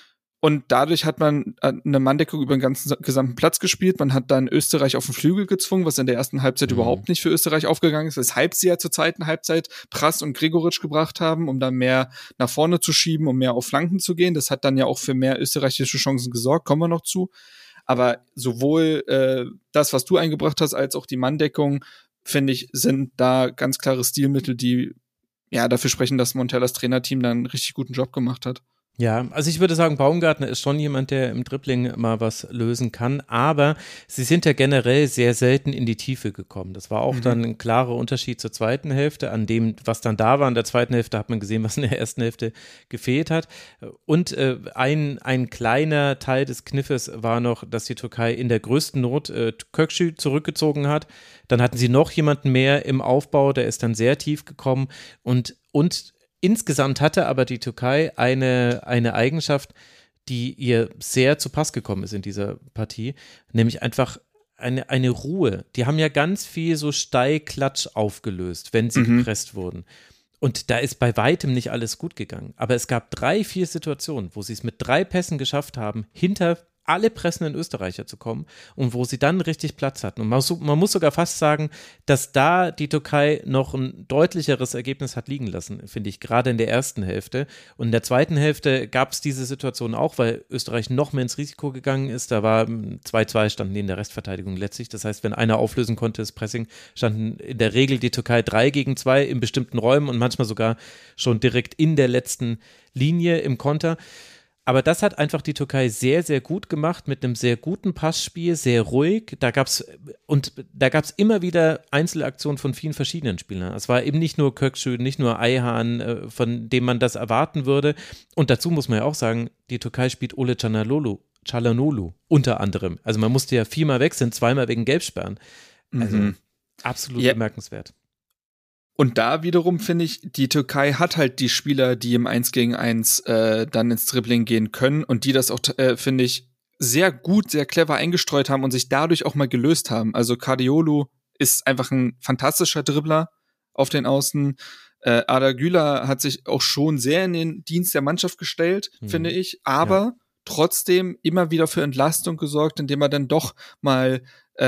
Speaker 4: Und dadurch hat man eine Manndeckung über den ganzen gesamten Platz gespielt. Man hat dann Österreich auf den Flügel gezwungen, was in der ersten Halbzeit mhm. überhaupt nicht für Österreich aufgegangen ist. Weshalb sie ja zur zweiten Halbzeit Prass und Gregoritsch gebracht haben, um da mehr nach vorne zu schieben, um mehr auf Flanken zu gehen. Das hat dann ja auch für mehr österreichische Chancen gesorgt, kommen wir noch zu. Aber sowohl äh, das, was du eingebracht hast, als auch die Manndeckung, finde ich, sind da ganz klare Stilmittel, die ja dafür sprechen, dass Montellas Trainerteam dann einen richtig guten Job gemacht hat.
Speaker 1: Ja, also ich würde sagen, Baumgartner ist schon jemand, der im Dribbling mal was lösen kann, aber sie sind ja generell sehr selten in die Tiefe gekommen. Das war auch mhm. dann ein klarer Unterschied zur zweiten Hälfte. An dem, was dann da war in der zweiten Hälfte, hat man gesehen, was in der ersten Hälfte gefehlt hat. Und äh, ein, ein kleiner Teil des Kniffes war noch, dass die Türkei in der größten Not äh, Kökçü zurückgezogen hat. Dann hatten sie noch jemanden mehr im Aufbau, der ist dann sehr tief gekommen und, und insgesamt hatte aber die Türkei eine, eine Eigenschaft, die ihr sehr zu Pass gekommen ist in dieser Partie, nämlich einfach eine, eine Ruhe. Die haben ja ganz viel so Steilklatsch aufgelöst, wenn sie mhm. gepresst wurden. Und da ist bei weitem nicht alles gut gegangen. Aber es gab drei, vier Situationen, wo sie es mit drei Pässen geschafft haben, hinter alle pressenden Österreicher zu kommen und wo sie dann richtig Platz hatten. Und man, man muss sogar fast sagen, dass da die Türkei noch ein deutlicheres Ergebnis hat liegen lassen, finde ich, gerade in der ersten Hälfte. Und in der zweiten Hälfte gab es diese Situation auch, weil Österreich noch mehr ins Risiko gegangen ist. Da war zwei zwei standen in der Restverteidigung letztlich. Das heißt, wenn einer auflösen konnte, das Pressing, standen in der Regel die Türkei drei gegen zwei in bestimmten Räumen und manchmal sogar schon direkt in der letzten Linie im Konter. Aber das hat einfach die Türkei sehr, sehr gut gemacht mit einem sehr guten Passspiel, sehr ruhig. Da gab's und da gab es immer wieder Einzelaktionen von vielen verschiedenen Spielern. Es war eben nicht nur Kökçü, nicht nur Ayhan, von dem man das erwarten würde. Und dazu muss man ja auch sagen, die Türkei spielt Ole Çalhanoğlu, Çalhanoğlu unter anderem. Also man musste ja viermal wechseln, zweimal wegen Gelbsperren. Also mhm. absolut ja. bemerkenswert.
Speaker 4: Und da wiederum finde ich, die Türkei hat halt die Spieler, die im eins gegen eins äh, dann ins Dribbling gehen können und die das auch, äh, finde ich, sehr gut, sehr clever eingestreut haben und sich dadurch auch mal gelöst haben. Also Çağrıoğlu ist einfach ein fantastischer Dribbler auf den Außen. Äh, Arda Güler hat sich auch schon sehr in den Dienst der Mannschaft gestellt, mhm. finde ich, aber ja. trotzdem immer wieder für Entlastung gesorgt, indem er dann doch mal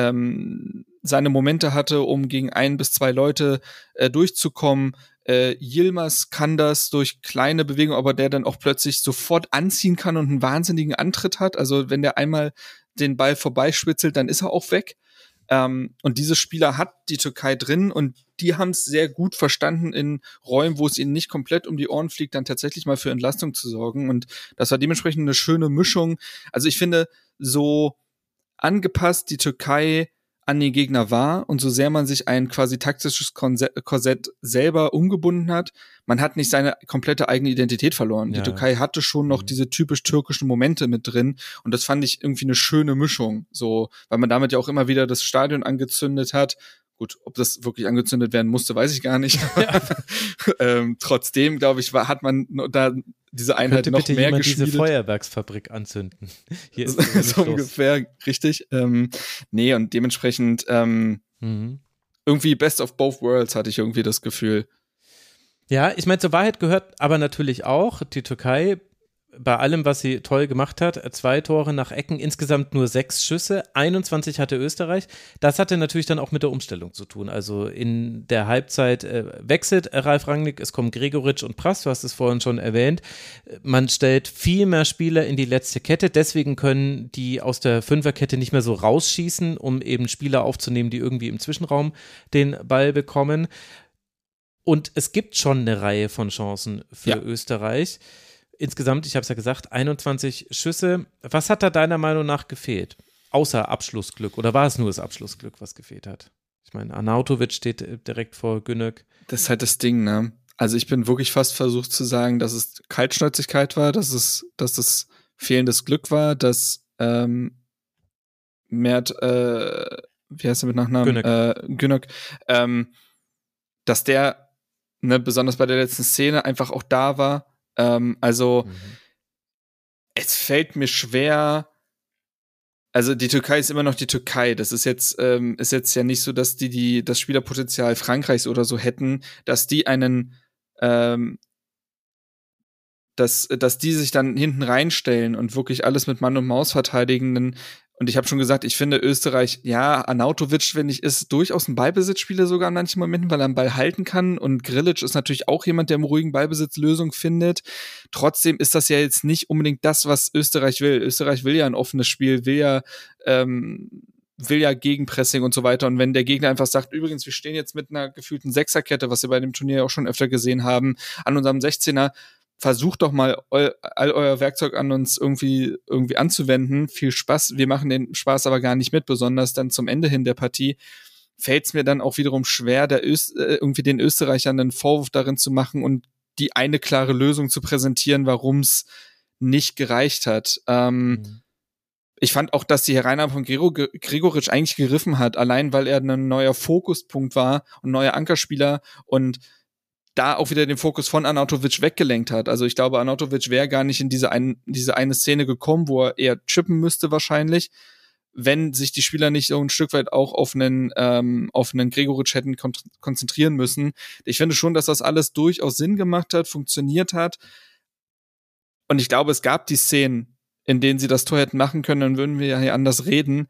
Speaker 4: ähm, seine Momente hatte, um gegen ein bis zwei Leute äh, durchzukommen. Äh, Yilmaz kann das durch kleine Bewegungen, aber der dann auch plötzlich sofort anziehen kann und einen wahnsinnigen Antritt hat. Also wenn der einmal den Ball vorbeischwitzelt, dann ist er auch weg. Ähm, und diese Spieler hat die Türkei drin und die haben es sehr gut verstanden, in Räumen, wo es ihnen nicht komplett um die Ohren fliegt, dann tatsächlich mal für Entlastung zu sorgen. Und das war dementsprechend eine schöne Mischung. Also ich finde, so angepasst die Türkei an den Gegner war und so sehr man sich ein quasi taktisches Korsett selber umgebunden hat, man hat nicht seine komplette eigene Identität verloren. Ja. Die Türkei hatte schon noch mhm. diese typisch türkischen Momente mit drin und das fand ich irgendwie eine schöne Mischung, so, weil man damit ja auch immer wieder das Stadion angezündet hat. Gut, ob das wirklich angezündet werden musste, weiß ich gar nicht. Ja. ähm, trotzdem, glaube ich, war, hat man da diese Einheit
Speaker 1: Könnte
Speaker 4: noch
Speaker 1: bitte
Speaker 4: mehr
Speaker 1: jemand
Speaker 4: geschmiedet.
Speaker 1: Diese Feuerwerksfabrik anzünden. Hier ist
Speaker 4: so ungefähr, richtig. Ähm, nee, und dementsprechend ähm, mhm. irgendwie Best of Both Worlds hatte ich irgendwie das Gefühl.
Speaker 1: Ja, ich meine, zur Wahrheit gehört aber natürlich auch, die Türkei bei allem, was sie toll gemacht hat, zwei Tore nach Ecken, insgesamt nur sechs Schüsse, einundzwanzig hatte Österreich. Das hatte natürlich dann auch mit der Umstellung zu tun. Also in der Halbzeit äh, wechselt Ralf Rangnick, es kommen Gregoritsch und Prass, du hast es vorhin schon erwähnt. Man stellt viel mehr Spieler in die letzte Kette, deswegen können die aus der Fünferkette nicht mehr so rausschießen, um eben Spieler aufzunehmen, die irgendwie im Zwischenraum den Ball bekommen. Und es gibt schon eine Reihe von Chancen für ja. Österreich. insgesamt, ich habe es ja gesagt, einundzwanzig Schüsse. Was hat da deiner Meinung nach gefehlt? Außer Abschlussglück. Oder war es nur das Abschlussglück, was gefehlt hat? Ich meine, Arnautovic steht direkt vor Günök.
Speaker 4: Das ist halt das Ding, ne? Also ich bin wirklich fast versucht zu sagen, dass es Kaltschnäuzigkeit war, dass es, dass es fehlendes Glück war, dass ähm, Mert, äh, wie heißt er mit Nachnamen?
Speaker 1: Günök.
Speaker 4: Äh, Günök, ähm, dass der, ne, besonders bei der letzten Szene einfach auch da war. Ähm, also mhm. es fällt mir schwer. Also die Türkei ist immer noch die Türkei. Das ist jetzt ähm, ist jetzt ja nicht so, dass die die das Spielerpotenzial Frankreichs oder so hätten, dass die einen ähm, dass dass die sich dann hinten reinstellen und wirklich alles mit Mann und Maus verteidigen. Und ich habe schon gesagt, ich finde Österreich, ja, Arnautovic, finde ich, ist durchaus ein Ballbesitzspieler sogar in manchen Momenten, weil er einen Ball halten kann. Und Grilic ist natürlich auch jemand, der im ruhigen Ballbesitz Lösungen findet. Trotzdem ist das ja jetzt nicht unbedingt das, was Österreich will. Österreich will ja ein offenes Spiel, will ja ähm, will ja Gegenpressing und so weiter. Und wenn der Gegner einfach sagt, übrigens, wir stehen jetzt mit einer gefühlten Sechserkette, was wir bei dem Turnier auch schon öfter gesehen haben, an unserem sechzehner, versucht doch mal eu, all euer Werkzeug an uns irgendwie irgendwie anzuwenden. Viel Spaß. Wir machen den Spaß aber gar nicht mit, besonders dann zum Ende hin der Partie fällt es mir dann auch wiederum schwer, der Öst, äh, irgendwie den Österreichern einen Vorwurf darin zu machen und die eine klare Lösung zu präsentieren, warum es nicht gereicht hat. Ähm, mhm. Ich fand auch, dass die Hereinnahme von Gregoritsch eigentlich gegriffen hat, allein weil er ein neuer Fokuspunkt war und ein neuer Ankerspieler und da auch wieder den Fokus von Arnautovic weggelenkt hat. Also ich glaube, Arnautovic wäre gar nicht in diese, ein, diese eine Szene gekommen, wo er eher chippen müsste wahrscheinlich, wenn sich die Spieler nicht so ein Stück weit auch auf einen, ähm, auf einen Gregoritsch hätten kon- konzentrieren müssen. Ich finde schon, dass das alles durchaus Sinn gemacht hat, funktioniert hat. Und ich glaube, es gab die Szenen, in denen sie das Tor hätten machen können, dann würden wir ja hier anders reden.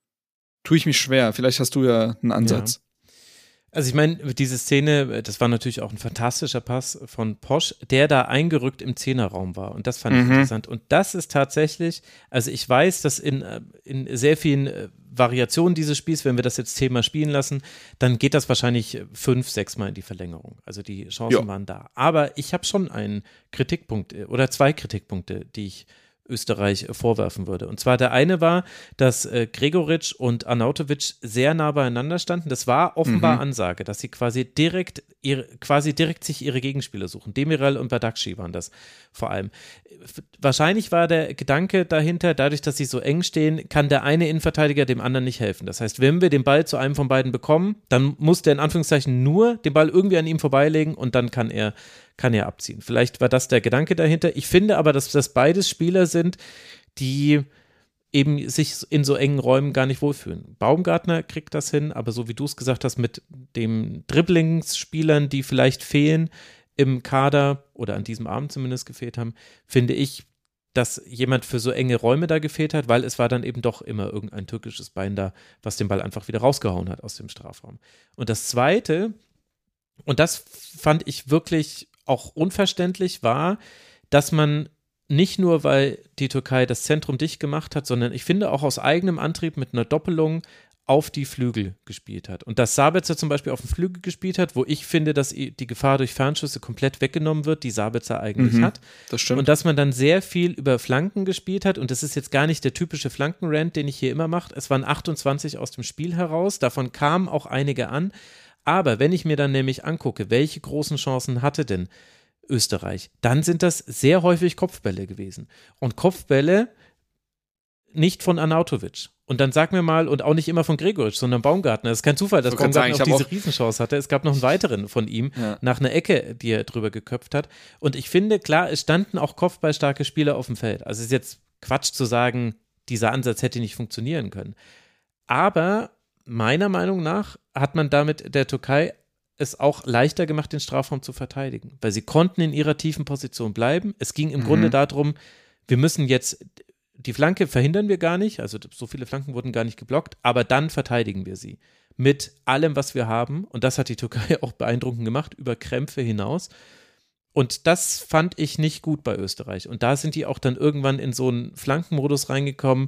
Speaker 4: Tue ich mich schwer. Vielleicht hast du ja einen Ansatz.
Speaker 1: Ja. Also ich meine, diese Szene, das war natürlich auch ein fantastischer Pass von Posch, der da eingerückt im Zehnerraum war. Und das fand ich mhm. interessant. Und das ist tatsächlich, also ich weiß, dass in, in sehr vielen Variationen dieses Spiels, wenn wir das jetzt zehnmal spielen lassen, dann geht das wahrscheinlich fünf, sechs Mal in die Verlängerung. Also die Chancen jo. waren da. Aber ich habe schon einen Kritikpunkt oder zwei Kritikpunkte, die ich Österreich vorwerfen würde. Und zwar der eine war, dass äh, Gregoritsch und Arnautovic sehr nah beieinander standen. Das war offenbar mhm. Ansage, dass sie quasi direkt ihre, quasi direkt sich ihre Gegenspieler suchen. Demirel und Badakci waren das vor allem. Wahrscheinlich war der Gedanke dahinter, dadurch, dass sie so eng stehen, kann der eine Innenverteidiger dem anderen nicht helfen. Das heißt, wenn wir den Ball zu einem von beiden bekommen, dann muss der in Anführungszeichen nur den Ball irgendwie an ihm vorbeilegen und dann kann er kann er abziehen. Vielleicht war das der Gedanke dahinter. Ich finde aber, dass das beides Spieler sind, die eben sich in so engen Räumen gar nicht wohlfühlen. Baumgartner kriegt das hin, aber so wie du es gesagt hast, mit den Dribblingsspielern, die vielleicht fehlen im Kader oder an diesem Abend zumindest gefehlt haben, finde ich, dass jemand für so enge Räume da gefehlt hat, weil es war dann eben doch immer irgendein türkisches Bein da, was den Ball einfach wieder rausgehauen hat aus dem Strafraum. Und das Zweite, und das fand ich wirklich auch unverständlich, war, dass man nicht nur, weil die Türkei das Zentrum dicht gemacht hat, sondern ich finde auch aus eigenem Antrieb mit einer Doppelung auf die Flügel gespielt hat. Und dass Sabitzer zum Beispiel auf den Flügel gespielt hat, wo ich finde, dass die Gefahr durch Fernschüsse komplett weggenommen wird, die Sabitzer eigentlich
Speaker 4: mhm,
Speaker 1: hat.
Speaker 4: Das stimmt.
Speaker 1: Und dass man dann sehr viel über Flanken gespielt hat. Und das ist jetzt gar nicht der typische Flankenrand, den ich hier immer mache. Es waren achtundzwanzig aus dem Spiel heraus. Davon kamen auch einige an. Aber wenn ich mir dann nämlich angucke, welche großen Chancen hatte denn Österreich, dann sind das sehr häufig Kopfbälle gewesen. Und Kopfbälle nicht von Arnautovic. Und dann sag mir mal, und auch nicht immer von Gregoritsch, sondern Baumgartner. Es ist kein Zufall, dass Baumgartner
Speaker 4: sagen,
Speaker 1: auch diese Riesenchance hatte. Es gab noch einen weiteren von ihm, ja. nach einer Ecke, die er drüber geköpft hat. Und ich finde, klar, es standen auch kopfballstarke Spieler auf dem Feld. Also es ist jetzt Quatsch zu sagen, dieser Ansatz hätte nicht funktionieren können. Aber meiner Meinung nach hat man damit der Türkei es auch leichter gemacht, den Strafraum zu verteidigen, weil sie konnten in ihrer tiefen Position bleiben. Es ging im mhm. Grunde darum, wir müssen jetzt, die Flanke verhindern wir gar nicht, also so viele Flanken wurden gar nicht geblockt, aber dann verteidigen wir sie mit allem, was wir haben, und das hat die Türkei auch beeindruckend gemacht, über Krämpfe hinaus. Und das fand ich nicht gut bei Österreich. Und da sind die auch dann irgendwann in so einen Flankenmodus reingekommen,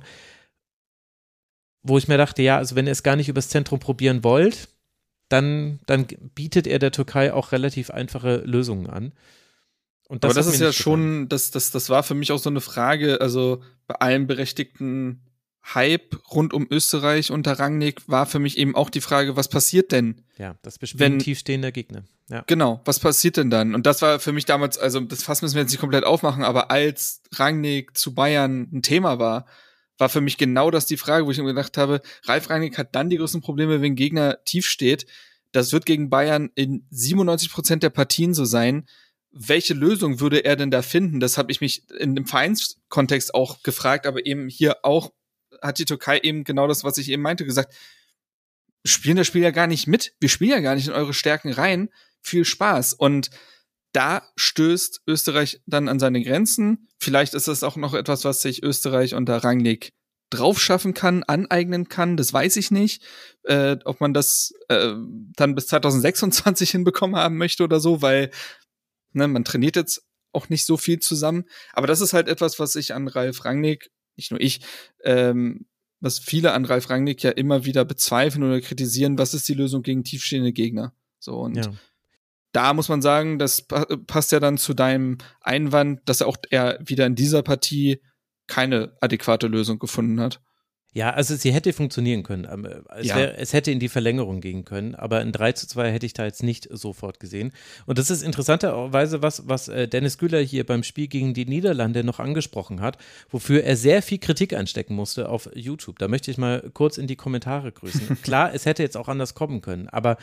Speaker 1: wo ich mir dachte, ja, also wenn ihr es gar nicht übers Zentrum probieren wollt, dann, dann bietet er der Türkei auch relativ einfache Lösungen an. Und das
Speaker 4: Aber das ist ja
Speaker 1: gefallen.
Speaker 4: schon, das, das, das war für mich auch so eine Frage, also bei allem berechtigten Hype rund um Österreich unter Rangnick war für mich eben auch die Frage, was passiert denn?
Speaker 1: Ja, das bespielen
Speaker 4: wenn,
Speaker 1: tiefstehender Gegner. Ja.
Speaker 4: Genau, was passiert denn dann? Und das war für mich damals, also das Fass müssen wir jetzt nicht komplett aufmachen, aber als Rangnick zu Bayern ein Thema war, war für mich genau das die Frage, wo ich mir gedacht habe, Ralf Rangnick hat dann die größten Probleme, wenn Gegner tief steht. Das wird gegen Bayern in siebenundneunzig Prozent der Partien so sein. Welche Lösung würde er denn da finden? Das habe ich mich in dem Vereinskontext auch gefragt, aber eben hier auch hat die Türkei eben genau das, was ich eben meinte, gesagt, spielen das Spiel ja gar nicht mit. Wir spielen ja gar nicht in eure Stärken rein. Viel Spaß. Und da stößt Österreich dann an seine Grenzen. Vielleicht ist das auch noch etwas, was sich Österreich unter Rangnick drauf schaffen kann, aneignen kann. Das weiß ich nicht. Äh, ob man das äh, dann bis zwanzig sechsundzwanzig hinbekommen haben möchte oder so, weil ne, man trainiert jetzt auch nicht so viel zusammen. Aber das ist halt etwas, was ich an Ralf Rangnick, nicht nur ich, ähm, was viele an Ralf Rangnick ja immer wieder bezweifeln oder kritisieren, was ist die Lösung gegen tiefstehende Gegner? So, und
Speaker 1: ja.
Speaker 4: da muss man sagen, das pa- passt ja dann zu deinem Einwand, dass er auch er wieder in dieser Partie keine adäquate Lösung gefunden hat.
Speaker 1: Ja, also sie hätte funktionieren können. Es,
Speaker 4: Ja.
Speaker 1: wär, es hätte in die Verlängerung gehen können, aber ein drei zu zwei hätte ich da jetzt nicht sofort gesehen. Und das ist interessanterweise was, was Dennis Güler hier beim Spiel gegen die Niederlande noch angesprochen hat, wofür er sehr viel Kritik einstecken musste auf YouTube. Da möchte ich mal kurz in die Kommentare grüßen. Klar, es hätte jetzt auch anders kommen können, aber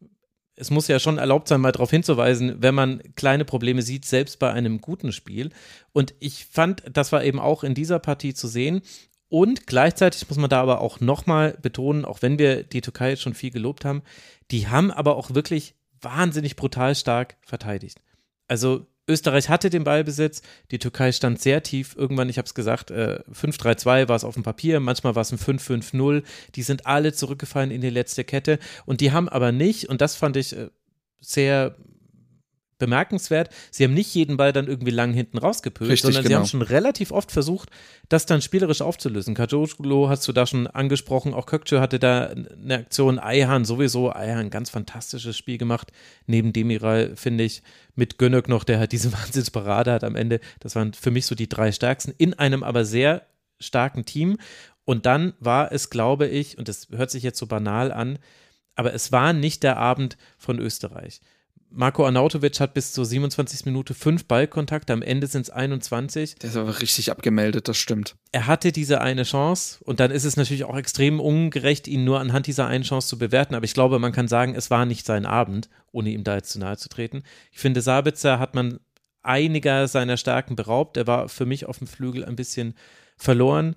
Speaker 1: es muss ja schon erlaubt sein, mal darauf hinzuweisen, wenn man kleine Probleme sieht, selbst bei einem guten Spiel. Und ich fand, das war eben auch in dieser Partie zu sehen. Und gleichzeitig muss man da aber auch nochmal betonen, auch wenn wir die Türkei jetzt schon viel gelobt haben, die haben aber auch wirklich wahnsinnig brutal stark verteidigt. Also Österreich hatte den Ballbesitz, die Türkei stand sehr tief. Irgendwann, ich habe es gesagt, äh, fünf drei zwei war es auf dem Papier, manchmal war es ein fünf fünf null. Die sind alle zurückgefallen in die letzte Kette und die haben aber nicht, und das fand ich äh, sehr bemerkenswert, sie haben nicht jeden Ball dann irgendwie lang hinten rausgepölt,
Speaker 4: Richtig,
Speaker 1: sondern sie
Speaker 4: genau.
Speaker 1: haben schon relativ oft versucht, das dann spielerisch aufzulösen. Kajoglu hast du da schon angesprochen, auch Kökçü hatte da eine Aktion, Ayhan sowieso, Ayhan ganz fantastisches Spiel gemacht, neben Demiral, finde ich, mit Gönök noch, der halt diese Wahnsinnsparade hat am Ende, das waren für mich so die drei stärksten, in einem aber sehr starken Team. Und dann war es, glaube ich, und das hört sich jetzt so banal an, aber es war nicht der Abend von Österreich. Marko Arnautovic hat bis zur siebenundzwanzigsten Minute fünf Ballkontakte, am Ende sind es einundzwanzig.
Speaker 4: Der ist aber richtig abgemeldet, das stimmt.
Speaker 1: Er hatte diese eine Chance und dann ist es natürlich auch extrem ungerecht, ihn nur anhand dieser einen Chance zu bewerten, aber ich glaube, man kann sagen, es war nicht sein Abend, ohne ihm da jetzt zu nahe zu treten. Ich finde, Sabitzer hat man einiger seiner Stärken beraubt, er war für mich auf dem Flügel ein bisschen verloren.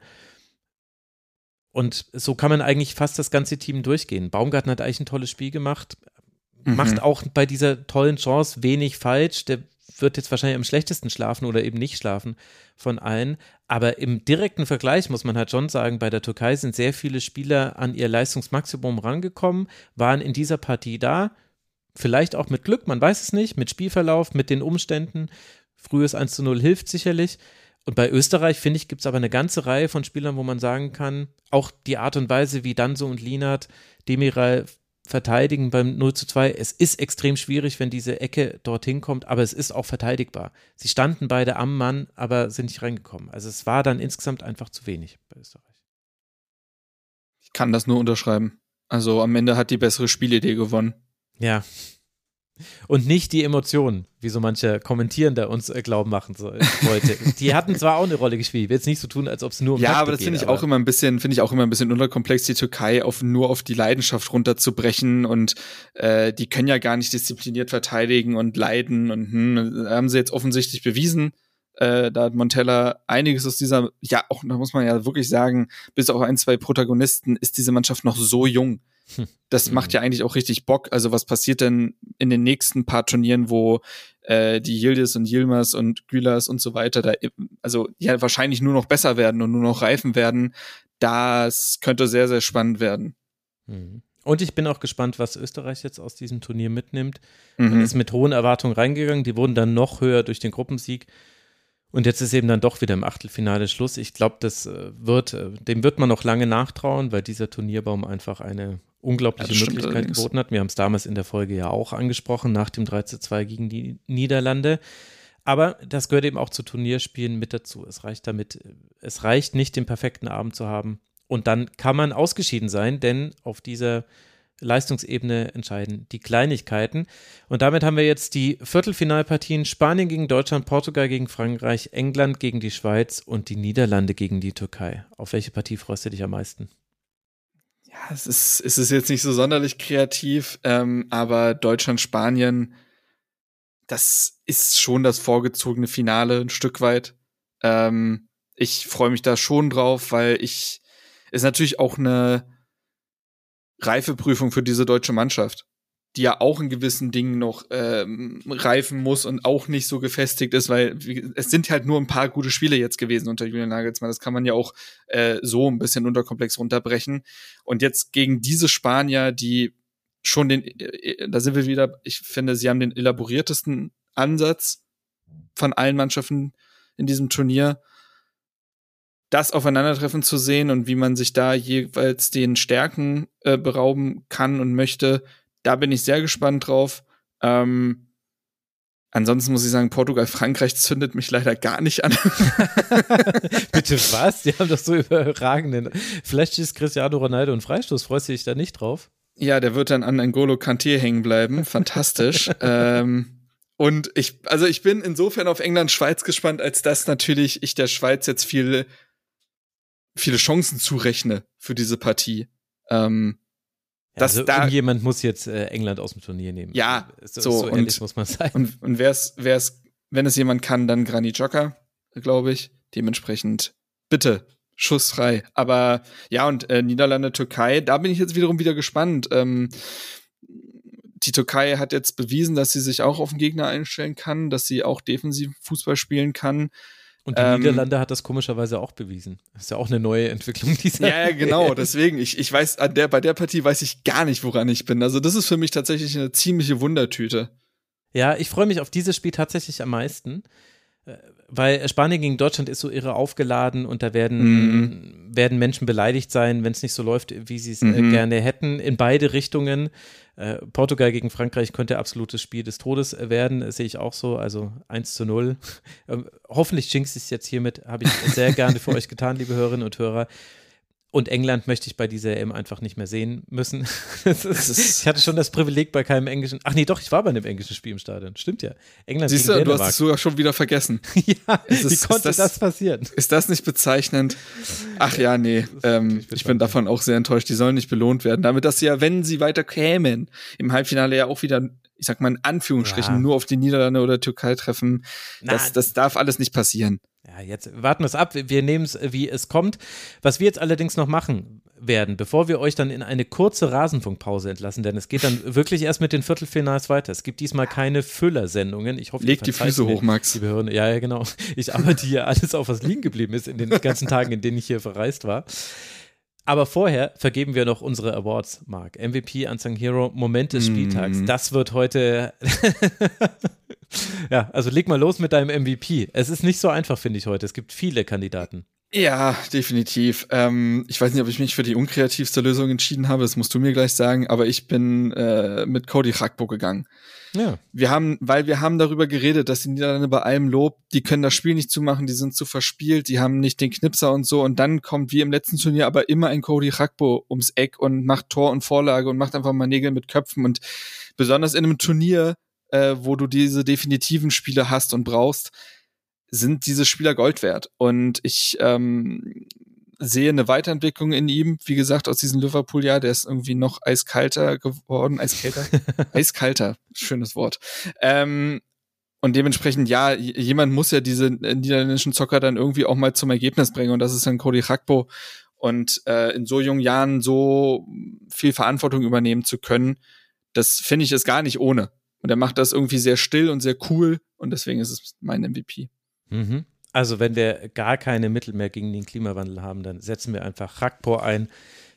Speaker 1: Und so kann man eigentlich fast das ganze Team durchgehen. Baumgarten hat eigentlich ein tolles Spiel gemacht, macht
Speaker 4: Mhm.
Speaker 1: auch bei dieser tollen Chance wenig falsch. Der wird jetzt wahrscheinlich am schlechtesten schlafen oder eben nicht schlafen von allen. Aber im direkten Vergleich muss man halt schon sagen, bei der Türkei sind sehr viele Spieler an ihr Leistungsmaximum rangekommen, waren in dieser Partie da. Vielleicht auch mit Glück, man weiß es nicht, mit Spielverlauf, mit den Umständen. Frühes eins zu null hilft sicherlich. Und bei Österreich, finde ich, gibt es aber eine ganze Reihe von Spielern, wo man sagen kann, auch die Art und Weise, wie Danso und Lienert Demiral verteidigen beim null zu zwei, es ist extrem schwierig, wenn diese Ecke dorthin kommt, aber es ist auch verteidigbar. Sie standen beide am Mann, aber sind nicht reingekommen. Also es war dann insgesamt einfach zu wenig bei Österreich.
Speaker 4: Ich kann das nur unterschreiben. Also am Ende hat die bessere Spielidee gewonnen.
Speaker 1: Ja. Und nicht die Emotionen, wie so manche Kommentierender uns äh, glauben machen soll, wollte. Die hatten zwar auch eine Rolle gespielt, ich will jetzt nicht so tun, als ob es nur um
Speaker 4: Ja,
Speaker 1: Taktik
Speaker 4: aber das
Speaker 1: geht,
Speaker 4: finde ich
Speaker 1: aber
Speaker 4: auch immer ein bisschen, finde ich auch immer ein bisschen unterkomplex, die Türkei auf nur auf die Leidenschaft runterzubrechen und äh, die können ja gar nicht diszipliniert verteidigen und leiden und hm, haben sie jetzt offensichtlich bewiesen. Äh, da hat Montella einiges aus dieser, ja, auch da muss man ja wirklich sagen, bis auf ein, zwei Protagonisten ist diese Mannschaft noch so jung. Das macht ja eigentlich auch richtig Bock. Also was passiert denn in den nächsten paar Turnieren, wo äh, die Yildiz und Yilmaz und Gülas und so weiter da, also ja wahrscheinlich nur noch besser werden und nur noch reifen werden. Das könnte sehr, sehr spannend werden.
Speaker 1: Und ich bin auch gespannt, was Österreich jetzt aus diesem Turnier mitnimmt. Man
Speaker 4: Mhm.
Speaker 1: ist mit hohen Erwartungen reingegangen, die wurden dann noch höher durch den Gruppensieg. Und jetzt ist eben dann doch wieder im Achtelfinale Schluss. Ich glaube, das äh, wird, äh, dem wird man noch lange nachtrauen, weil dieser Turnierbaum einfach eine unglaubliche
Speaker 4: Ja, das stimmt
Speaker 1: Möglichkeit
Speaker 4: allerdings.
Speaker 1: geboten hat. Wir haben es damals in der Folge ja auch angesprochen, nach dem drei zu zwei gegen die Niederlande. Aber das gehört eben auch zu Turnierspielen mit dazu. Es reicht damit, es reicht nicht, den perfekten Abend zu haben. Und dann kann man ausgeschieden sein, denn auf dieser Leistungsebene entscheiden die Kleinigkeiten. Und damit haben wir jetzt die Viertelfinalpartien: Spanien gegen Deutschland, Portugal gegen Frankreich, England gegen die Schweiz und die Niederlande gegen die Türkei. Auf welche Partie freust du dich am meisten?
Speaker 4: Ja, es ist, es ist jetzt nicht so sonderlich kreativ, ähm, aber Deutschland, Spanien, das ist schon das vorgezogene Finale ein Stück weit. Ähm, ich freue mich da schon drauf, weil ich, ist natürlich auch eine Reifeprüfung für diese deutsche Mannschaft, die ja auch in gewissen Dingen noch ähm, reifen muss und auch nicht so gefestigt ist, weil wie, es sind halt nur ein paar gute Spiele jetzt gewesen unter Julian Nagelsmann. Das kann man ja auch äh, so ein bisschen unterkomplex runterbrechen. Und jetzt gegen diese Spanier, die schon den, äh, da sind wir wieder, ich finde, sie haben den elaboriertesten Ansatz von allen Mannschaften in diesem Turnier. Das Aufeinandertreffen zu sehen und wie man sich da jeweils den Stärken äh, berauben kann und möchte, da bin ich sehr gespannt drauf. Ähm, ansonsten muss ich sagen, Portugal, Frankreich zündet mich leider gar nicht an.
Speaker 1: Bitte was? Die haben doch so überragenden. Vielleicht ist Cristiano Ronaldo ein Freistoß. Freust du dich da nicht drauf?
Speaker 4: Ja, der wird dann an N'Golo Kanté hängen bleiben. Fantastisch. ähm, und ich, also ich bin insofern auf England-Schweiz gespannt, als dass natürlich ich der Schweiz jetzt viel viele Chancen zurechne für diese Partie. Ähm,
Speaker 1: ja, also da, irgendjemand muss jetzt äh, England aus dem Turnier nehmen.
Speaker 4: Ja,
Speaker 1: so,
Speaker 4: so,
Speaker 1: so ehrlich
Speaker 4: und,
Speaker 1: muss man sein.
Speaker 4: Und, und wer's, wer's, wenn es jemand kann, dann Granit Xhaka, glaube ich. Dementsprechend bitte, schussfrei. Aber ja, und äh, Niederlande, Türkei, da bin ich jetzt wiederum wieder gespannt. Ähm, die Türkei hat jetzt bewiesen, dass sie sich auch auf den Gegner einstellen kann, dass sie auch defensiv Fußball spielen kann.
Speaker 1: Und die ähm, Niederlande hat das komischerweise auch bewiesen. Das ist ja auch eine neue Entwicklung dieser.
Speaker 4: Ja, ja, genau. Deswegen, ich, ich weiß, an der, bei der Partie weiß ich gar nicht, woran ich bin. Also das ist für mich tatsächlich eine ziemliche Wundertüte.
Speaker 1: Ja, ich freue mich auf dieses Spiel tatsächlich am meisten, weil Spanien gegen Deutschland ist so irre aufgeladen und da werden, mhm. werden Menschen beleidigt sein, wenn es nicht so läuft, wie sie es mhm. äh, gerne hätten, in beide Richtungen. Äh, Portugal gegen Frankreich könnte absolutes Spiel des Todes werden, das sehe ich auch so, also eins zu null. Ähm, hoffentlich jinx ich es jetzt hiermit, habe ich sehr gerne für euch getan, liebe Hörerinnen und Hörer. Und England möchte ich bei dieser E M einfach nicht mehr sehen müssen. Das ist, ich hatte schon das Privileg bei keinem englischen, ach nee, doch, ich war bei einem englischen Spiel im Stadion, stimmt ja. England
Speaker 4: Siehst du, du hast es sogar schon wieder vergessen.
Speaker 1: Ja,
Speaker 4: ist,
Speaker 1: wie konnte das, das passieren?
Speaker 4: Ist das nicht bezeichnend? Ach ja, nee, ähm, ich bin davon auch sehr enttäuscht, die sollen nicht belohnt werden. Damit, dass sie ja, wenn sie weiter kämen, im Halbfinale ja auch wieder, ich sag mal in Anführungsstrichen, ja. nur auf die Niederlande oder Türkei treffen, das, das darf alles nicht passieren.
Speaker 1: Ja, jetzt warten wir es ab. Wir nehmen es, wie es kommt. Was wir jetzt allerdings noch machen werden, bevor wir euch dann in eine kurze Rasenfunkpause entlassen, denn es geht dann wirklich erst mit den Viertelfinals weiter. Es gibt diesmal keine Füllersendungen. Ich hoffe,
Speaker 4: leg die Füße hoch, Max.
Speaker 1: Die Behörden. Ja, ja, genau. Ich arbeite hier alles auf, was liegen geblieben ist in den ganzen Tagen, in denen ich hier verreist war. Aber vorher vergeben wir noch unsere Awards, Marc. M V P, Unsung Hero, Moment des Spieltags. Mm. Das wird heute ja, also leg mal los mit deinem M V P. Es ist nicht so einfach, finde ich heute. Es gibt viele Kandidaten.
Speaker 4: Ja, definitiv. Ähm, ich weiß nicht, ob ich mich für die unkreativste Lösung entschieden habe, das musst du mir gleich sagen, aber ich bin äh, mit Cody Gakpo gegangen.
Speaker 1: Ja.
Speaker 4: Wir haben, weil wir haben darüber geredet, dass die Niederlande bei allem Lob, die können das Spiel nicht zumachen, die sind zu verspielt, die haben nicht den Knipser und so, und dann kommt wie im letzten Turnier aber immer ein Cody Gakpo ums Eck und macht Tor und Vorlage und macht einfach mal Nägel mit Köpfen, und besonders in einem Turnier, äh, wo du diese definitiven Spiele hast und brauchst, sind diese Spieler Gold wert. Und ich ähm, sehe eine Weiterentwicklung in ihm, wie gesagt, aus diesem Liverpool-Jahr, der ist irgendwie noch eiskalter geworden, eiskalter, eiskalter, schönes Wort. Ähm, und dementsprechend, ja, jemand muss ja diese niederländischen Zocker dann irgendwie auch mal zum Ergebnis bringen, und das ist dann Cody Gakpo. Und äh, in so jungen Jahren so viel Verantwortung übernehmen zu können, das finde ich ist gar nicht ohne. Und er macht das irgendwie sehr still und sehr cool, und deswegen ist es mein M V P.
Speaker 1: Mhm. Also wenn wir gar keine Mittel mehr gegen den Klimawandel haben, dann setzen wir einfach Gakpo ein,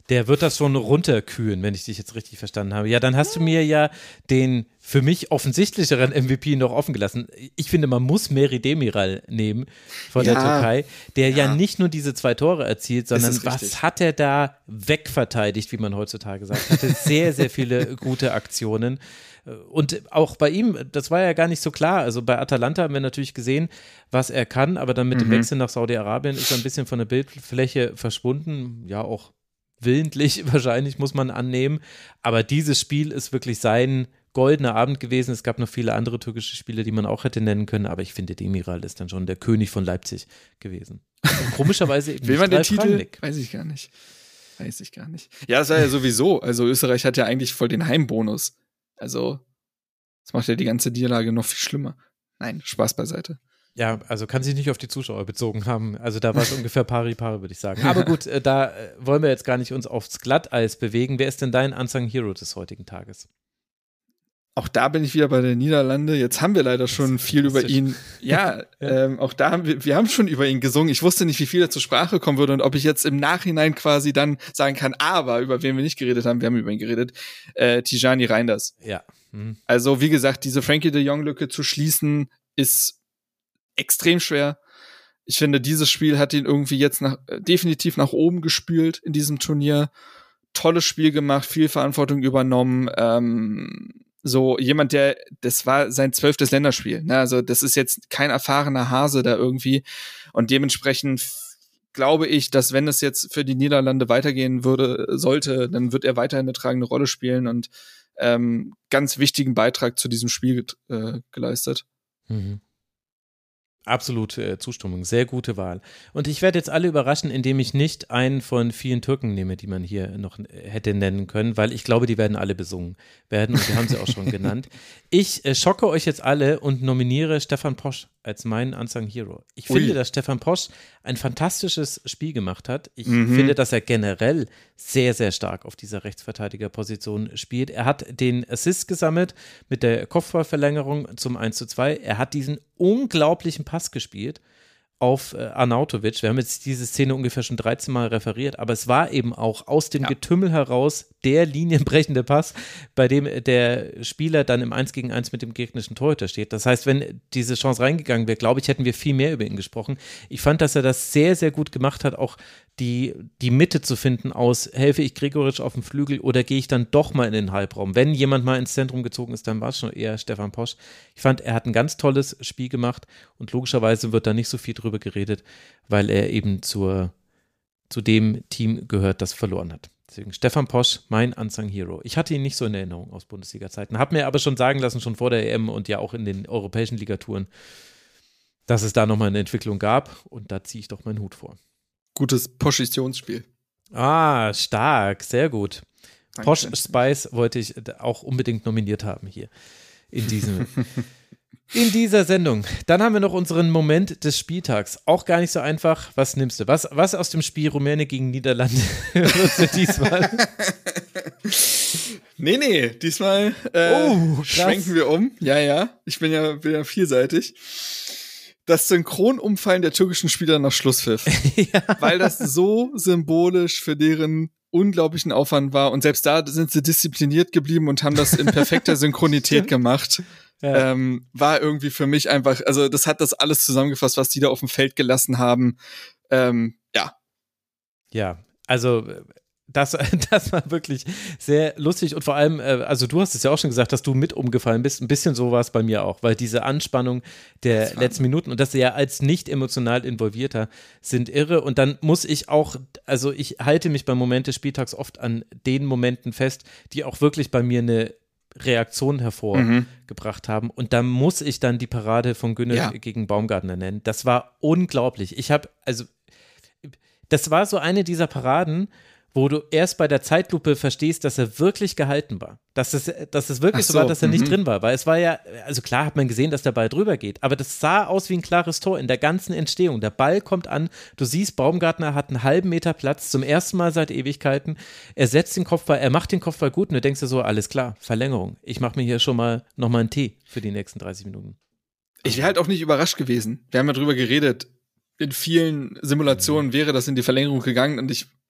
Speaker 1: Der wird das schon runterkühlen, wenn ich dich jetzt richtig verstanden habe. Ja, dann hast du mir ja den für mich offensichtlicheren M V P noch offen gelassen. Ich finde, man muss Meri Demiral nehmen von ja, der Türkei, der ja. ja nicht nur diese zwei Tore erzielt, sondern was hat er da wegverteidigt, wie man heutzutage sagt. Hatte sehr, sehr viele gute Aktionen. Und auch bei ihm, das war ja gar nicht so klar. Also bei Atalanta haben wir natürlich gesehen, was er kann, aber dann mit mhm. dem Wechsel nach Saudi-Arabien ist er ein bisschen von der Bildfläche verschwunden. Ja, auch willentlich wahrscheinlich, muss man annehmen. Aber dieses Spiel ist wirklich sein goldener Abend gewesen. Es gab noch viele andere türkische Spiele, die man auch hätte nennen können, aber ich finde, Demiral ist dann schon der König von Leipzig gewesen. Und komischerweise
Speaker 4: eben Will man den Titel? Rangnick. Weiß ich gar nicht. Weiß ich gar nicht. Ja, das war ja sowieso. Also Österreich hat ja eigentlich voll den Heimbonus. Also, das macht ja die ganze Niederlage noch viel schlimmer. Nein, Spaß beiseite.
Speaker 1: Ja, also kann sich nicht auf die Zuschauer bezogen haben. Also da war es ungefähr pari pari, würde ich sagen. Aber gut, äh, da äh, wollen wir jetzt gar nicht uns aufs Glatteis bewegen. Wer ist denn dein Unsung Hero des heutigen Tages?
Speaker 4: Auch da bin ich wieder bei den Niederlande. Jetzt haben wir leider schon viel über ihn. Ja, ja. Ähm, auch da haben wir, wir haben schon über ihn gesungen. Ich wusste nicht, wie viel er zur Sprache kommen würde und ob ich jetzt im Nachhinein quasi dann sagen kann, aber über wen wir nicht geredet haben, wir haben über ihn geredet, äh, Tijani Reinders.
Speaker 1: Ja. Mhm.
Speaker 4: Also wie gesagt, diese Frankie de Jong-Lücke zu schließen, ist extrem schwer. Ich finde, dieses Spiel hat ihn irgendwie jetzt nach, definitiv nach oben gespült in diesem Turnier. Tolles Spiel gemacht, viel Verantwortung übernommen. Ähm, so jemand, der, das war sein zwölftes Länderspiel. Ne? Also das ist jetzt kein erfahrener Hase da irgendwie. Und dementsprechend glaube ich, dass wenn es jetzt für die Niederlande weitergehen würde, sollte, dann wird er weiterhin eine tragende Rolle spielen und ähm, ganz wichtigen Beitrag zu diesem Spiel äh, geleistet.
Speaker 1: Mhm. Absolute äh, Zustimmung, sehr gute Wahl. Und ich werde jetzt alle überraschen, indem ich nicht einen von vielen Türken nehme, die man hier noch hätte nennen können, weil ich glaube, die werden alle besungen werden und wir haben sie auch schon genannt. Ich äh, schocke euch jetzt alle und nominiere Stefan Posch als meinen Unsung Hero. Ich Ui. finde, dass Stefan Posch ein fantastisches Spiel gemacht hat. Ich mhm. finde, dass er generell sehr, sehr stark auf dieser Rechtsverteidigerposition spielt. Er hat den Assist gesammelt mit der Kopfballverlängerung zum eins zu zwei. Er hat diesen unglaublichen Pass gespielt auf äh, Arnautovic. Wir haben jetzt diese Szene ungefähr schon dreizehn Mal referiert, aber es war eben auch aus dem ja. Getümmel heraus der linienbrechende Pass, bei dem der Spieler dann im eins gegen eins mit dem gegnerischen Torhüter steht. Das heißt, wenn diese Chance reingegangen wäre, glaube ich, hätten wir viel mehr über ihn gesprochen. Ich fand, dass er das sehr, sehr gut gemacht hat, auch die, die Mitte zu finden aus, helfe ich Gregoritsch auf dem Flügel oder gehe ich dann doch mal in den Halbraum. Wenn jemand mal ins Zentrum gezogen ist, dann war es schon eher Stefan Posch. Ich fand, er hat ein ganz tolles Spiel gemacht und logischerweise wird da nicht so viel drüber geredet, weil er eben zur, zu dem Team gehört, das verloren hat. Deswegen Stefan Posch, mein Unsung Hero. Ich hatte ihn nicht so in Erinnerung aus Bundesliga-Zeiten, habe mir aber schon sagen lassen, schon vor der E M und ja auch in den europäischen Ligatouren, dass es da nochmal eine Entwicklung gab und da ziehe ich doch meinen Hut vor.
Speaker 4: Gutes Positionsspiel.
Speaker 1: Ah, stark, sehr gut. Posch Spice wollte ich auch unbedingt nominiert haben hier in diesem in dieser Sendung. Dann haben wir noch unseren Moment des Spieltags. Auch gar nicht so einfach. Was nimmst du? Was, was aus dem Spiel Rumänien gegen Niederlande wird du diesmal?
Speaker 4: Nee, nee, diesmal äh, oh, schwenken wir um. Ja, ja, ich bin ja, bin ja vielseitig. Das Synchronumfallen der türkischen Spieler nach Schlusspfiff. Ja. Weil das so symbolisch für deren unglaublichen Aufwand war. Und selbst da sind sie diszipliniert geblieben und haben das in perfekter Synchronität gemacht. Ja. Ähm, war irgendwie für mich einfach, also das hat das alles zusammengefasst, was die da auf dem Feld gelassen haben. Ähm, ja.
Speaker 1: Ja, also das, das war wirklich sehr lustig und vor allem, also du hast es ja auch schon gesagt, dass du mit umgefallen bist. Ein bisschen so war es bei mir auch, weil diese Anspannung der letzten Minuten und das ja als nicht emotional Involvierter sind irre und dann muss ich auch, also ich halte mich beim Moment des Spieltags oft an den Momenten fest, die auch wirklich bei mir eine Reaktion hervorgebracht mhm. haben und da muss ich dann die Parade von Günne ja. gegen Baumgartner nennen. Das war unglaublich. Ich habe, also das war so eine dieser Paraden, wo du erst bei der Zeitlupe verstehst, dass er wirklich gehalten war. Dass es, dass es wirklich so, so war, dass er nicht mhm. drin war. Weil es war ja, also klar hat man gesehen, dass der Ball drüber geht, aber das sah aus wie ein klares Tor in der ganzen Entstehung. Der Ball kommt an, du siehst, Baumgartner hat einen halben Meter Platz, zum ersten Mal seit Ewigkeiten. Er setzt den Kopfball, er macht den Kopfball gut und du denkst dir so, alles klar, Verlängerung. Ich mache mir hier schon mal nochmal einen Tee für die nächsten dreißig Minuten.
Speaker 4: Ich wäre halt auch nicht überrascht gewesen. Wir haben ja drüber geredet. In vielen Simulationen wäre das in die Verlängerung gegangen und ich